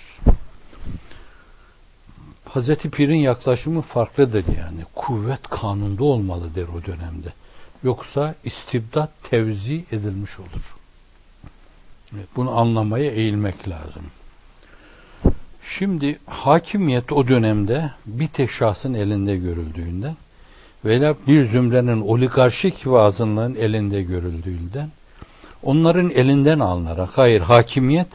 Hazreti Pir'in yaklaşımı farklıdır yani. Kuvvet kanunda olmalı der o dönemde. Yoksa istibdat tevzi edilmiş olur. Evet, bunu anlamaya eğilmek lazım. Şimdi hakimiyet o dönemde bir tek şahsın elinde görüldüğünden veya bir zümrenin oligarşik ve azınlığın elinde görüldüğünden onların elinden alınarak hayır hakimiyet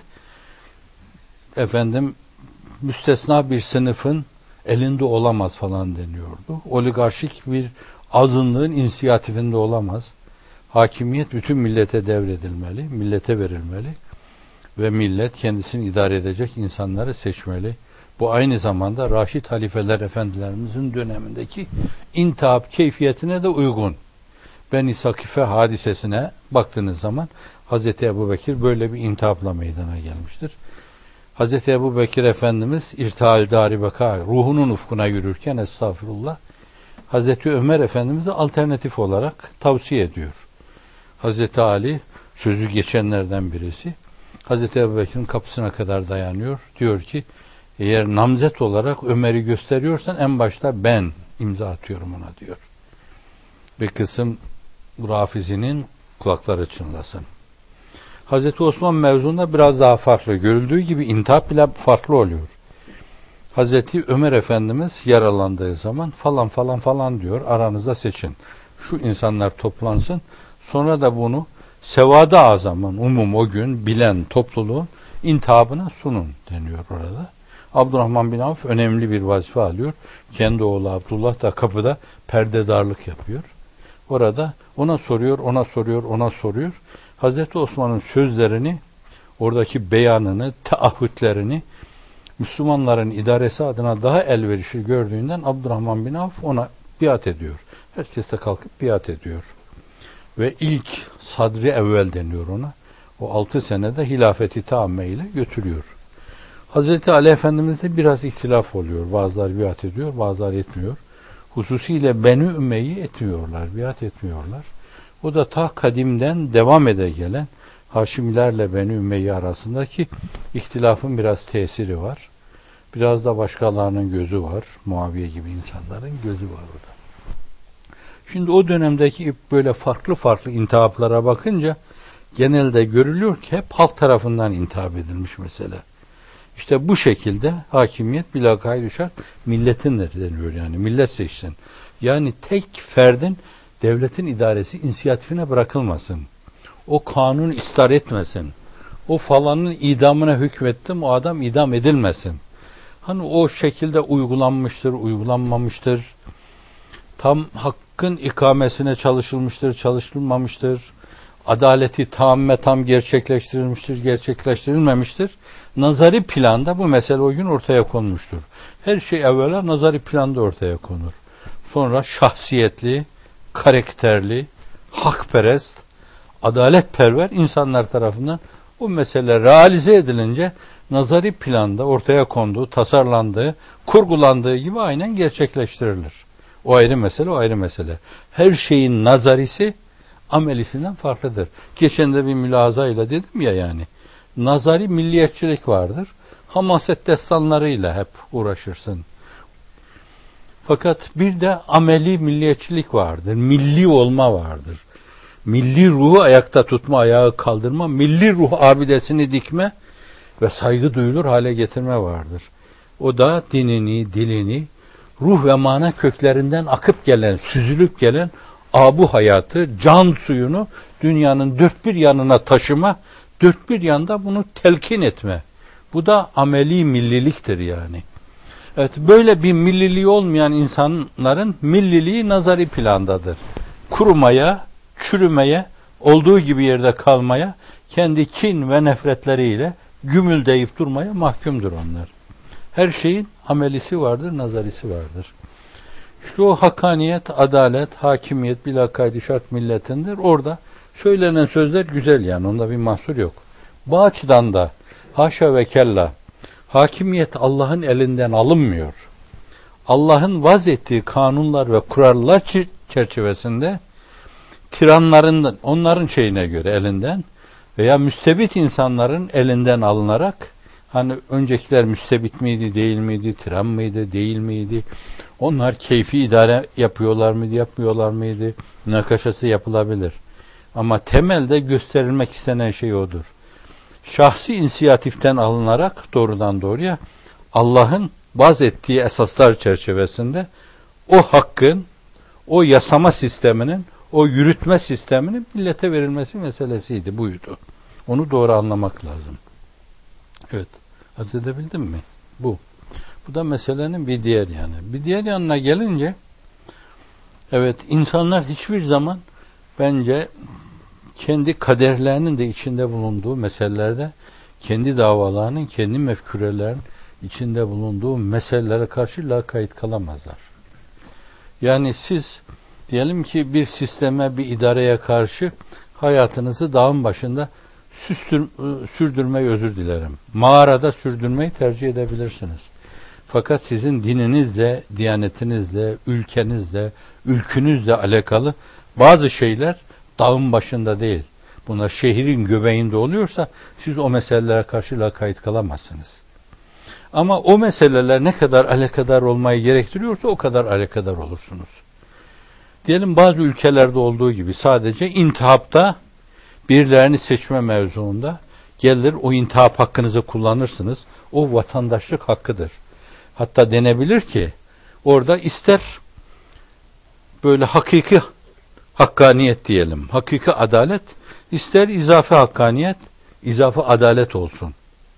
efendim müstesna bir sınıfın elinde olamaz falan deniyordu. Oligarşik bir azınlığın inisiyatifinde olamaz. Hakimiyet bütün millete devredilmeli, millete verilmeli ve millet kendisini idare edecek insanları seçmeli. Bu aynı zamanda Raşid halifeler efendilerimizin dönemindeki intihap keyfiyetine de uygun. Beni Sakife hadisesine baktığınız zaman Hazreti Ebubekir böyle bir intihapla meydana gelmiştir. Hazreti Ebubekir Efendimiz irtihal dari beka ruhunun ufkuna yürürken estağfurullah Hazreti Ömer Efendimiz'e alternatif olarak tavsiye ediyor. Hazreti Ali sözü geçenlerden birisi Hazreti Ebubekir'in kapısına kadar dayanıyor. Diyor ki eğer namzet olarak Ömer'i gösteriyorsan en başta ben imza atıyorum ona diyor. Bir kısım Rafizi'nin kulakları çınlasın. Hazreti Osman mevzunda biraz daha farklı. Görüldüğü gibi intihap bile farklı oluyor. Hazreti Ömer Efendimiz yaralandığı zaman falan falan falan diyor. Aranızda seçin. Şu insanlar toplansın. Sonra da bunu sevada azamın umum o gün bilen topluluğun intihabına sunun deniyor orada. Abdurrahman bin Avf önemli bir vazife alıyor. Kendi oğlu Abdullah da kapıda perdedarlık yapıyor. Orada ona soruyor, ona soruyor, ona soruyor. Hazreti Osman'ın sözlerini, oradaki beyanını, taahhütlerini Müslümanların idaresi adına daha elverişli gördüğünden Abdurrahman bin Avf ona biat ediyor. Herkes de kalkıp biat ediyor. Ve ilk sadri evvel deniyor ona. O altı senede hilafeti taamme ile götürüyor. Hazreti Ali Efendimiz'de biraz ihtilaf oluyor. Bazıları biat ediyor, bazıları etmiyor. Hususiyle Beni Ümeyyi etmiyorlar, biat etmiyorlar. O da ta kadimden devam ede gelen Haşimilerle Beni Ümeyye arasındaki ihtilafın biraz tesiri var. Biraz da başkalarının gözü var. Muaviye gibi insanların gözü var orada. Şimdi o dönemdeki böyle farklı farklı intihaplara bakınca genelde görülüyor ki hep halk tarafından intihap edilmiş mesela. İşte bu şekilde hakimiyet bilakaydı şart milletin de deniyor yani. Millet seçsin. Yani tek ferdin devletin idaresi inisiyatifine bırakılmasın. O kanun istar etmesin. O falanın idamına hükmettim, o adam idam edilmesin. Hani o şekilde uygulanmıştır, uygulanmamıştır. Tam hakkın ikamesine çalışılmıştır, çalışılmamıştır. Adaleti tamme tam gerçekleştirilmiştir, gerçekleştirilmemiştir. Nazari planda bu mesele o gün ortaya konmuştur. Her şey evvela nazari planda ortaya konur. Sonra şahsiyetli, karakterli, hakperest, adaletperver insanlar tarafından bu mesele realize edilince nazari planda ortaya konduğu, tasarlandığı, kurgulandığı gibi aynen gerçekleştirilir. O ayrı mesele, o ayrı mesele. Her şeyin nazarisi amelisinden farklıdır. Geçen de bir mülazayla dedim ya yani. Nazari milliyetçilik vardır. Hamaset destanlarıyla hep uğraşırsın. Fakat bir de ameli milliyetçilik vardır. Milli olma vardır. Milli ruhu ayakta tutma, ayağı kaldırma, milli ruh abidesini dikme ve saygı duyulur hale getirme vardır. O da dinini, dilini, ruh ve mana köklerinden akıp gelen, süzülüp gelen abu hayatı, can suyunu dünyanın dört bir yanına taşıma, dört bir yanda bunu telkin etme. Bu da ameli milliliktir yani. Evet, böyle bir milliliği olmayan insanların milliliği nazari plandadır. Kurumaya, çürümeye, olduğu gibi yerde kalmaya, kendi kin ve nefretleriyle gümüldeyip durmaya mahkumdur onlar. Her şeyin amelisi vardır, nazarisi vardır. İşte o hakkaniyet, adalet, hakimiyet bilakaydı şart milletindir. Orada söylenen sözler güzel yani, onda bir mahsur yok. Bu açıdan da haşa ve kella hakimiyet Allah'ın elinden alınmıyor. Allah'ın vaz ettiği kanunlar ve kurallar çerçevesinde tiranların, onların şeyine göre elinden veya müstebit insanların elinden alınarak, hani öncekiler müstebit miydi, değil miydi, tiran mıydı, değil miydi, onlar keyfi idare yapıyorlar mıydı, yapmıyorlar mıydı, münakaşası yapılabilir. Ama temelde gösterilmek istenen şey odur. Şahsi inisiyatiften alınarak doğrudan doğruya Allah'ın vaz ettiği esaslar çerçevesinde o hakkın, o yasama sisteminin, o yürütme sisteminin millete verilmesi meselesiydi, buydu. Onu doğru anlamak lazım. Evet, arz edebildim mi? Bu. Bu da meselenin bir diğer yanı. Bir diğer yanına gelince, evet, insanlar hiçbir zaman bence kendi kaderlerinin de içinde bulunduğu meselelerde, kendi davalarının, kendi mefkürelerin içinde bulunduğu meselelere karşı lakayt kalamazlar. Yani siz diyelim ki bir sisteme, bir idareye karşı hayatınızı dağın başında süstür, sürdürmeyi, özür dilerim, mağarada sürdürmeyi tercih edebilirsiniz. Fakat sizin dininizle, diyanetinizle, ülkenizle, ülkünüzle alakalı bazı şeyler dağın başında değil, bunlar şehrin göbeğinde oluyorsa siz o meselelere karşı lakayt kalamazsınız. Ama o meseleler ne kadar alakadar olmayı gerektiriyorsa o kadar alakadar olursunuz. Diyelim bazı ülkelerde olduğu gibi sadece intihapta birilerini seçme mevzuunda gelir o intihap hakkınızı kullanırsınız. O vatandaşlık hakkıdır. Hatta denebilir ki orada ister böyle hakiki hakkaniyet diyelim, hakiki adalet, ister izafi hakkaniyet, izafi adalet olsun.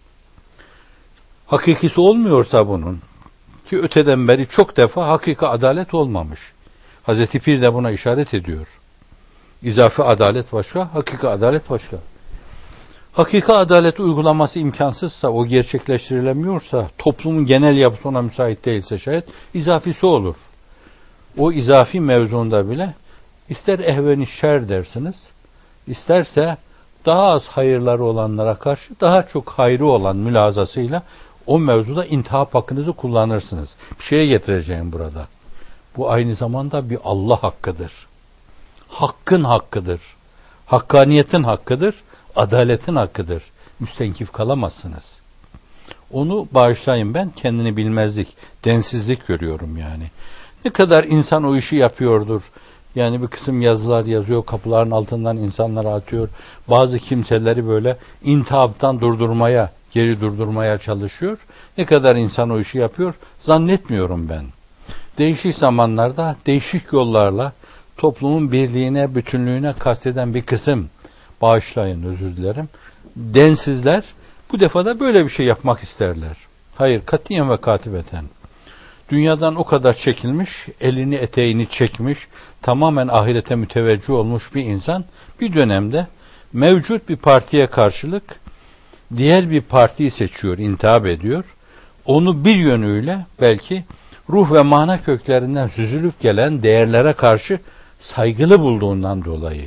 Hakikisi olmuyorsa bunun, ki öteden beri çok defa hakiki adalet olmamış. Hazreti Pir de buna işaret ediyor. İzafi adalet başka, hakiki adalet başka. Hakiki adalet uygulaması imkansızsa, o gerçekleştirilemiyorsa, toplumun genel yapısı ona müsait değilse şayet, izafisi olur. O izafi mevzunda bile ister ehven-i şer dersiniz, isterse daha az hayırları olanlara karşı daha çok hayrı olan mülazasıyla o mevzuda intihap hakkınızı kullanırsınız. Bir şeye getireceğim burada. Bu aynı zamanda bir Allah hakkıdır. Hakkın hakkıdır. Hakkaniyetin hakkıdır. Adaletin hakkıdır. Müstenkif kalamazsınız. Onu bağışlayın, ben kendini bilmezlik, densizlik görüyorum yani. Ne kadar insan o işi yapıyordur. Yani bir kısım yazılar yazıyor, kapıların altından insanları atıyor. Bazı kimseleri böyle intihaptan durdurmaya, geri durdurmaya çalışıyor. Ne kadar insan o işi yapıyor zannetmiyorum ben. Değişik zamanlarda, değişik yollarla toplumun birliğine, bütünlüğüne kasteden bir kısım, bağışlayın özür dilerim, densizler bu defa da böyle bir şey yapmak isterler. Hayır, katiyen ve katibeten. Dünyadan o kadar çekilmiş, elini eteğini çekmiş, tamamen ahirete müteveccih olmuş bir insan bir dönemde mevcut bir partiye karşılık diğer bir partiyi seçiyor, intihap ediyor. Onu bir yönüyle belki ruh ve mana köklerinden süzülüp gelen değerlere karşı saygılı bulduğundan dolayı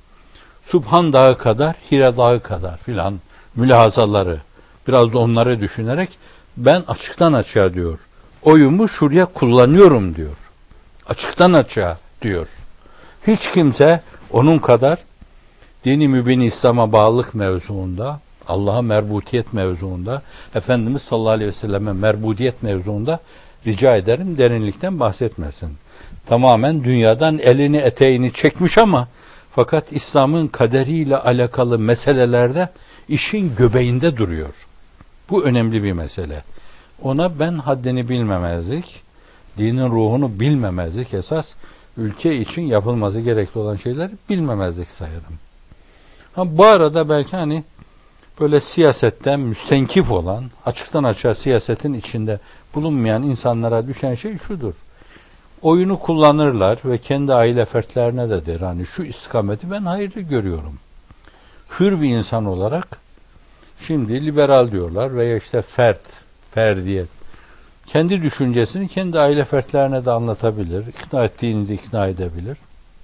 Subhan Dağı kadar, Hira Dağı kadar filan mülahazaları biraz da onları düşünerek ben açıktan açığa diyor. Oyumu şuraya kullanıyorum diyor. Açıktan açığa diyor. Hiç kimse onun kadar dini mübin İslam'a bağlılık mevzuunda, Allah'a merbutiyet mevzuunda, Efendimiz sallallahu aleyhi ve selleme merbudiyet mevzuunda rica ederim derinlikten bahsetmesin. Tamamen dünyadan elini eteğini çekmiş ama fakat İslam'ın kaderiyle alakalı meselelerde işin göbeğinde duruyor. Bu önemli bir mesele. Ona ben haddini bilmemezlik, dinin ruhunu bilmemezlik esas ülke için yapılması gerekli olan şeyleri bilmemezlik sayarım. Ha, bu arada belki hani böyle siyasetten müstenkif olan, açıktan açığa siyasetin içinde bulunmayan insanlara düşen şey şudur. Oyunu kullanırlar ve kendi aile fertlerine de der. Hani şu istikameti ben hayırlı görüyorum. Hür bir insan olarak şimdi liberal diyorlar veya işte fert, ferdiyet. Kendi düşüncesini kendi aile fertlerine de anlatabilir. İkna ettiğini de ikna edebilir.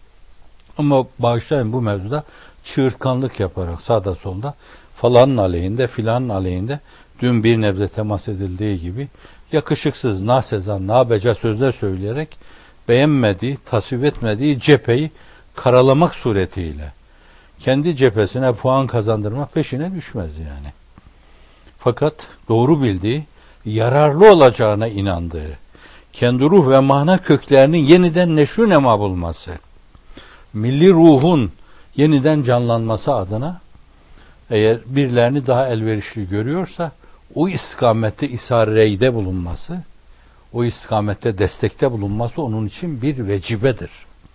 Ama bağışlayın bu mevzuda çığırtkanlık yaparak sağda solda falanın aleyhinde filanın aleyhinde dün bir nebze temas edildiği gibi yakışıksız, nasezan, nabeca sözler söyleyerek beğenmediği, tasvip etmediği cepheyi karalamak suretiyle kendi cephesine puan kazandırma peşine düşmez yani. Fakat doğru bildiği, yararlı olacağına inandığı, kendi ruh ve mana köklerinin yeniden neşru nema bulması, milli ruhun yeniden canlanması adına eğer birilerini daha elverişli görüyorsa o istikamette isareyde bulunması, o istikamette destekte bulunması onun için bir vecibedir.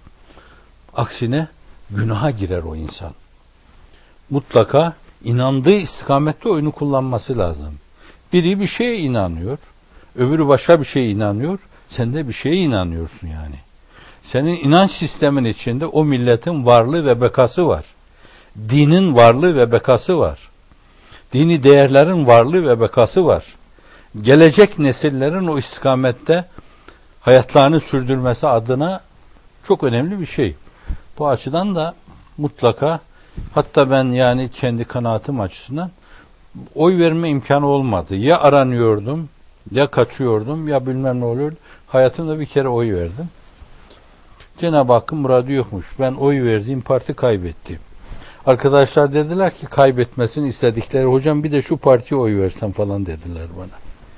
Aksine günaha girer o insan. Mutlaka inandığı istikamette oyunu kullanması lazım. Biri bir şeye inanıyor, öbürü başka bir şeye inanıyor, sen de bir şeye inanıyorsun yani. Senin inanç sistemin içinde o milletin varlığı ve bekası var. Dinin varlığı ve bekası var. Dini değerlerin varlığı ve bekası var. Gelecek nesillerin o istikamette hayatlarını sürdürmesi adına çok önemli bir şey. Bu açıdan da mutlaka, hatta ben yani kendi kanaatim açısından oy verme imkanı olmadı. Ya aranıyordum, ya kaçıyordum, ya bilmem ne oluyordu. Hayatımda bir kere oy verdim. Cenab-ı Hakk'ın muradı yokmuş. Ben oy verdiğim parti kaybetti. Arkadaşlar dediler ki kaybetmesini istedikleri, hocam bir de şu partiye oy versen falan dediler bana.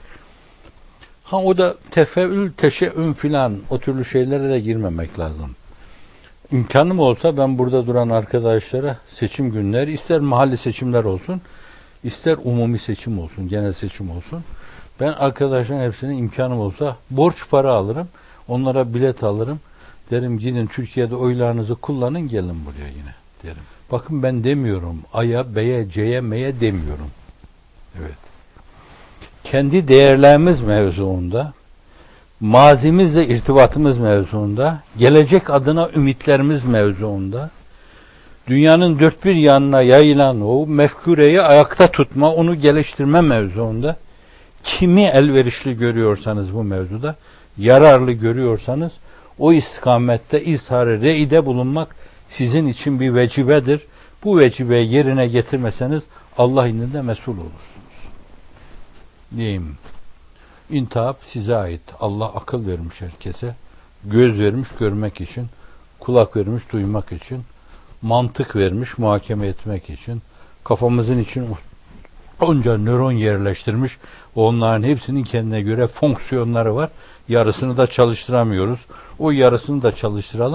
Ha o da tefeül, teşe'ün filan o türlü şeylere de girmemek lazım. İmkanım olsa ben burada duran arkadaşlara seçim günleri, ister mahalli seçimler olsun, ister umumi seçim olsun, genel seçim olsun. Ben arkadaşların hepsine imkanım olsa borç para alırım, onlara bilet alırım. Derim gidin Türkiye'de oylarınızı kullanın, gelin buraya yine derim. Bakın ben demiyorum A'ya, B'ye, C'ye, M'ye demiyorum. Evet. Kendi değerlerimiz mevzuunda, mazimizle irtibatımız mevzuunda, gelecek adına ümitlerimiz mevzuunda, dünyanın dört bir yanına yayılan o mefkureyi ayakta tutma, onu geliştirme mevzuunda, kimi elverişli görüyorsanız bu mevzuda, yararlı görüyorsanız, o istikamette izhar-ı re'ide bulunmak sizin için bir vecibedir. Bu vecibeyi yerine getirmeseniz Allah indinde mesul olursunuz. Diyeyim. İntihap size ait. Allah akıl vermiş herkese. Göz vermiş görmek için. Kulak vermiş duymak için. Mantık vermiş muhakeme etmek için. Kafamızın için onca nöron yerleştirmiş. Onların hepsinin kendine göre fonksiyonları var. Yarısını da çalıştıramıyoruz. O yarısını da çalıştıralım.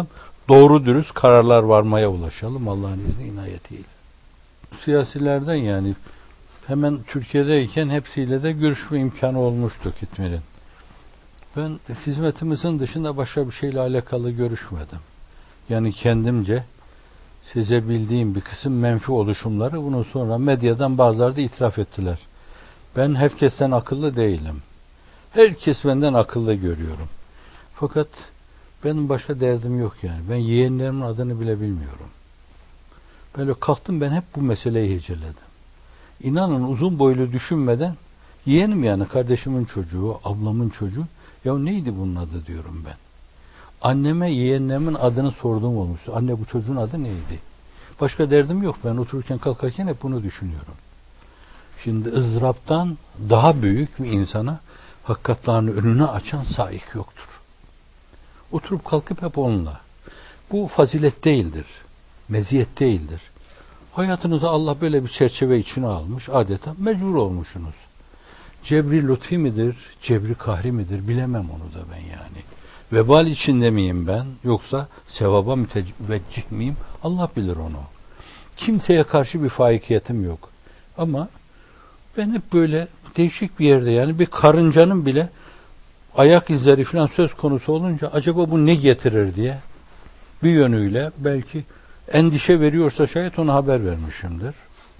doğru dürüst kararlar varmaya ulaşalım Allah'ın izni inayetiyle. Siyasilerden yani hemen Türkiye'deyken hepsiyle de görüşme imkanı olmuştu Kitmir'in. Ben hizmetimizin dışında başka bir şeyle alakalı görüşmedim. Yani kendimce sezebildiğim bir kısım menfi oluşumları bunu sonra medyadan bazıları da itiraf ettiler. Ben herkesten akıllı değilim. Herkes benden akıllı görüyorum. Fakat benim başka derdim yok yani. Ben yeğenlerimin adını bile bilmiyorum. Böyle kalktım ben hep bu meseleyi heceledim. İnanın uzun boylu düşünmeden yeğenim yani kardeşimin çocuğu, ablamın çocuğu. Ya neydi bunun adı diyorum ben. Anneme yeğenlerimin adını sorduğum olmuştu. Anne bu çocuğun adı neydi? Başka derdim yok. Ben otururken kalkarken hep bunu düşünüyorum. Şimdi ızdıraptan daha büyük bir insana hakikatlerini önüne açan saik yoktur. Oturup kalkıp hep onunla. Bu fazilet değildir. Meziyet değildir. Hayatınızı Allah böyle bir çerçeve içine almış. Adeta mecbur olmuşsunuz. Cebri lütfi midir, cebri kahri midir bilemem onu da ben yani. Vebal içinde miyim ben yoksa sevaba müteveccih miyim Allah bilir onu. Kimseye karşı bir faikiyetim yok. Ama ben hep böyle değişik bir yerde yani bir karıncanın bile ayak izleri falan söz konusu olunca acaba bu ne getirir diye bir yönüyle belki endişe veriyorsa şayet ona haber vermişimdir.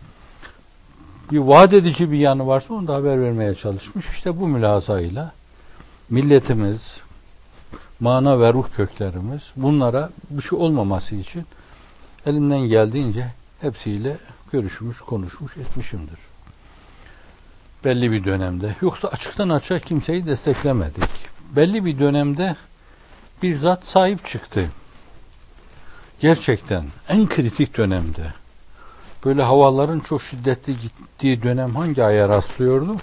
Bir vaat edici bir yanı varsa onu da haber vermeye çalışmış. İşte bu mülazayla milletimiz, mana ve ruh köklerimiz bunlara bir şey olmaması için elimden geldiğince hepsiyle görüşmüş, konuşmuş, etmişimdir. Belli bir dönemde. Yoksa açıktan açığa kimseyi desteklemedik. Belli bir dönemde bir zat sahip çıktı. Gerçekten en kritik dönemde. Böyle havaların çok şiddetli gittiği dönem hangi aya rastlıyordu?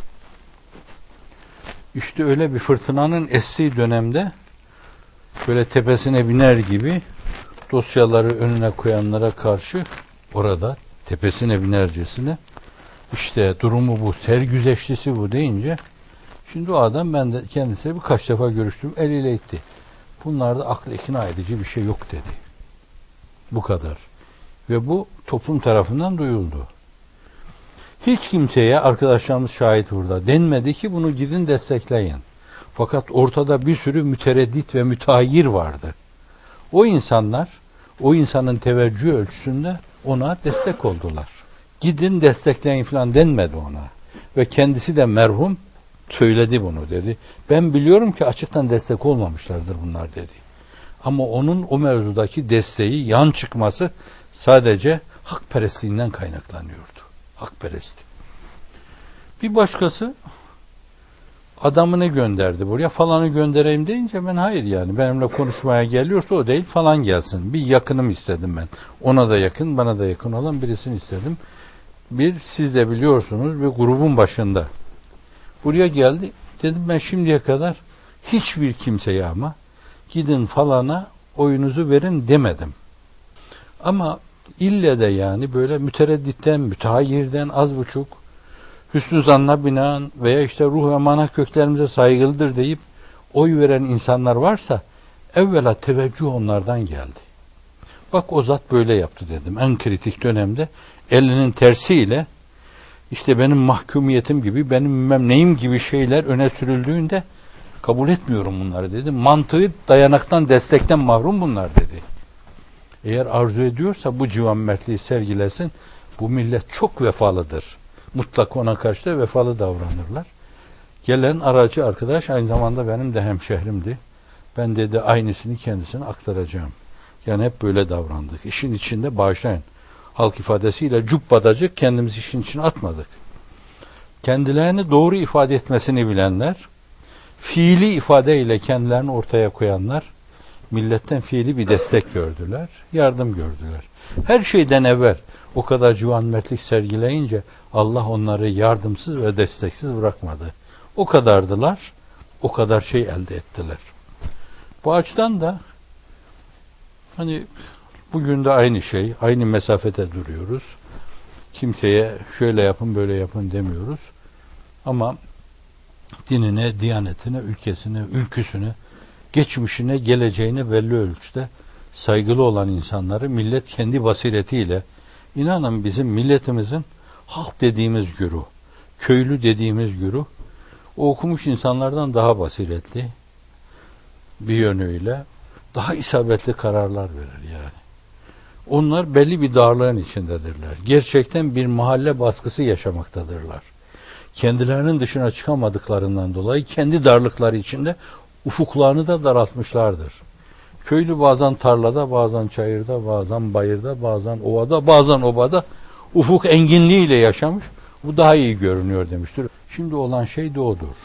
İşte öyle bir fırtınanın estiği dönemde böyle tepesine biner gibi dosyaları önüne koyanlara karşı orada tepesine binercesine işte durumu bu, sergüzeştisi bu deyince şimdi o adam ben de kendisiyle birkaç defa görüştüm, eliyle itti. Bunlarda akıl ikna edici bir şey yok dedi. Bu kadar. Ve bu toplum tarafından duyuldu. Hiç kimseye arkadaşlarımız şahit burada denmedi ki bunu gidin destekleyin. Fakat ortada bir sürü mütereddit ve mütehayyir vardı. O insanlar o insanın teveccüh ölçüsünde ona destek oldular. Gidin destekleyin falan denmedi ona. Ve kendisi de merhum söyledi bunu dedi. Ben biliyorum ki açıktan destek olmamışlardır bunlar dedi. Ama onun o mevzudaki desteği, yan çıkması sadece hakperestliğinden kaynaklanıyordu. Hakperest. Bir başkası adamını gönderdi buraya, falanı göndereyim deyince ben hayır yani benimle konuşmaya geliyorsa o değil falan gelsin. Bir yakınım istedim ben. Ona da yakın, bana da yakın olan birisini istedim. Bir, siz de biliyorsunuz bir grubun başında. Buraya geldi. Dedim ben şimdiye kadar hiçbir kimseye ama gidin falana oyunuzu verin demedim. Ama ille de yani böyle müteredditten, mütehayyirden az buçuk hüsnü zanna binaen veya işte ruh ve mana köklerimize saygılıdır deyip oy veren insanlar varsa evvela teveccüh onlardan geldi. Bak o zat böyle yaptı dedim. En kritik dönemde elinin tersiyle işte benim mahkumiyetim gibi, benim bilmem neyim gibi şeyler öne sürüldüğünde kabul etmiyorum bunları dedi. Mantığı dayanaktan, destekten mahrum bunlar dedi. Eğer arzu ediyorsa bu civan mertliği sergilesin. Bu millet çok vefalıdır. Mutlaka ona karşı da vefalı davranırlar. Gelen aracı arkadaş aynı zamanda benim de hemşehrimdi. Ben dedi aynısını kendisine aktaracağım. Yani hep böyle davrandık. İşin içinde bağışlayın. Halk ifadesiyle cubbadacık kendimizi işin içine atmadık. Kendilerini doğru ifade etmesini bilenler, fiili ifadeyle kendilerini ortaya koyanlar, milletten fiili bir destek gördüler, yardım gördüler. Her şeyden evvel o kadar civan mertlik sergileyince Allah onları yardımsız ve desteksiz bırakmadı. O kadardılar, o kadar şey elde ettiler. Bu açıdan da hani bugün de aynı şey, aynı mesafede duruyoruz. Kimseye şöyle yapın, böyle yapın demiyoruz. Ama dinine, diyanetine, ülkesine, ülküsüne, geçmişine, geleceğine belli ölçüde saygılı olan insanları millet kendi basiretiyle, inanın bizim milletimizin halk dediğimiz güruh, köylü dediğimiz güruh, o okumuş insanlardan daha basiretli bir yönüyle daha isabetli kararlar verir yani. Onlar belli bir darlığın içindedirler. Gerçekten bir mahalle baskısı yaşamaktadırlar. Kendilerinin dışına çıkamadıklarından dolayı kendi darlıkları içinde ufuklarını da daraltmışlardır. Köylü bazen tarlada, bazen çayırda, bazen bayırda, bazen ovada, bazen obada ufuk enginliğiyle yaşamış. Bu daha iyi görünüyor demiştir. Şimdi olan şey de odur.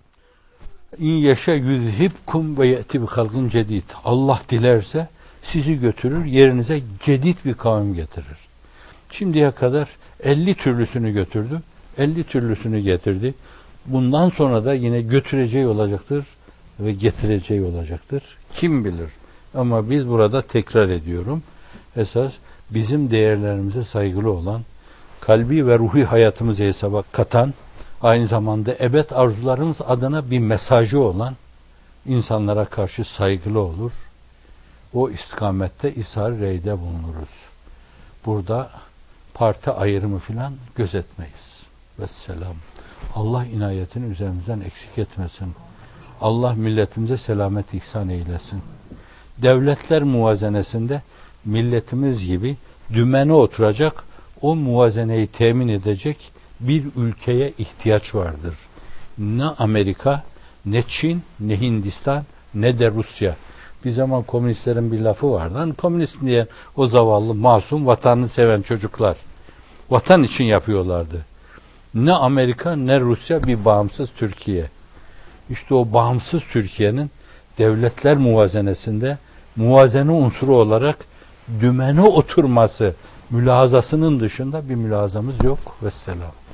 İn yeşe yüzhibkum ve ye'ti bi halkın cedid. Allah dilerse sizi götürür, yerinize cedid bir kavim getirir. Şimdiye kadar elli türlüsünü götürdü, elli türlüsünü getirdi. Bundan sonra da yine götüreceği olacaktır ve getireceği olacaktır. Kim bilir? Ama biz burada tekrar ediyorum. Esas bizim değerlerimize saygılı olan, kalbi ve ruhi hayatımızı hesaba katan, aynı zamanda ebed arzularımız adına bir mesajı olan insanlara karşı saygılı olur. O istikamette ishar reyde bulunuruz. Burada parti ayrımı filan gözetmeyiz. Vesselam. Allah inayetini üzerimizden eksik etmesin. Allah milletimize selamet ihsan eylesin. Devletler muvazenesinde milletimiz gibi dümene oturacak, o muvazeneyi temin edecek bir ülkeye ihtiyaç vardır. Ne Amerika, ne Çin, ne Hindistan, ne de Rusya. Bir zaman komünistlerin bir lafı vardı. Hani komünist diye o zavallı, masum, vatanını seven çocuklar. Vatan için yapıyorlardı. Ne Amerika, ne Rusya, bir bağımsız Türkiye. İşte o bağımsız Türkiye'nin devletler muvazenesinde muvazene unsuru olarak dümene oturması mülahazasının dışında bir mülahazamız yok. Vesselam.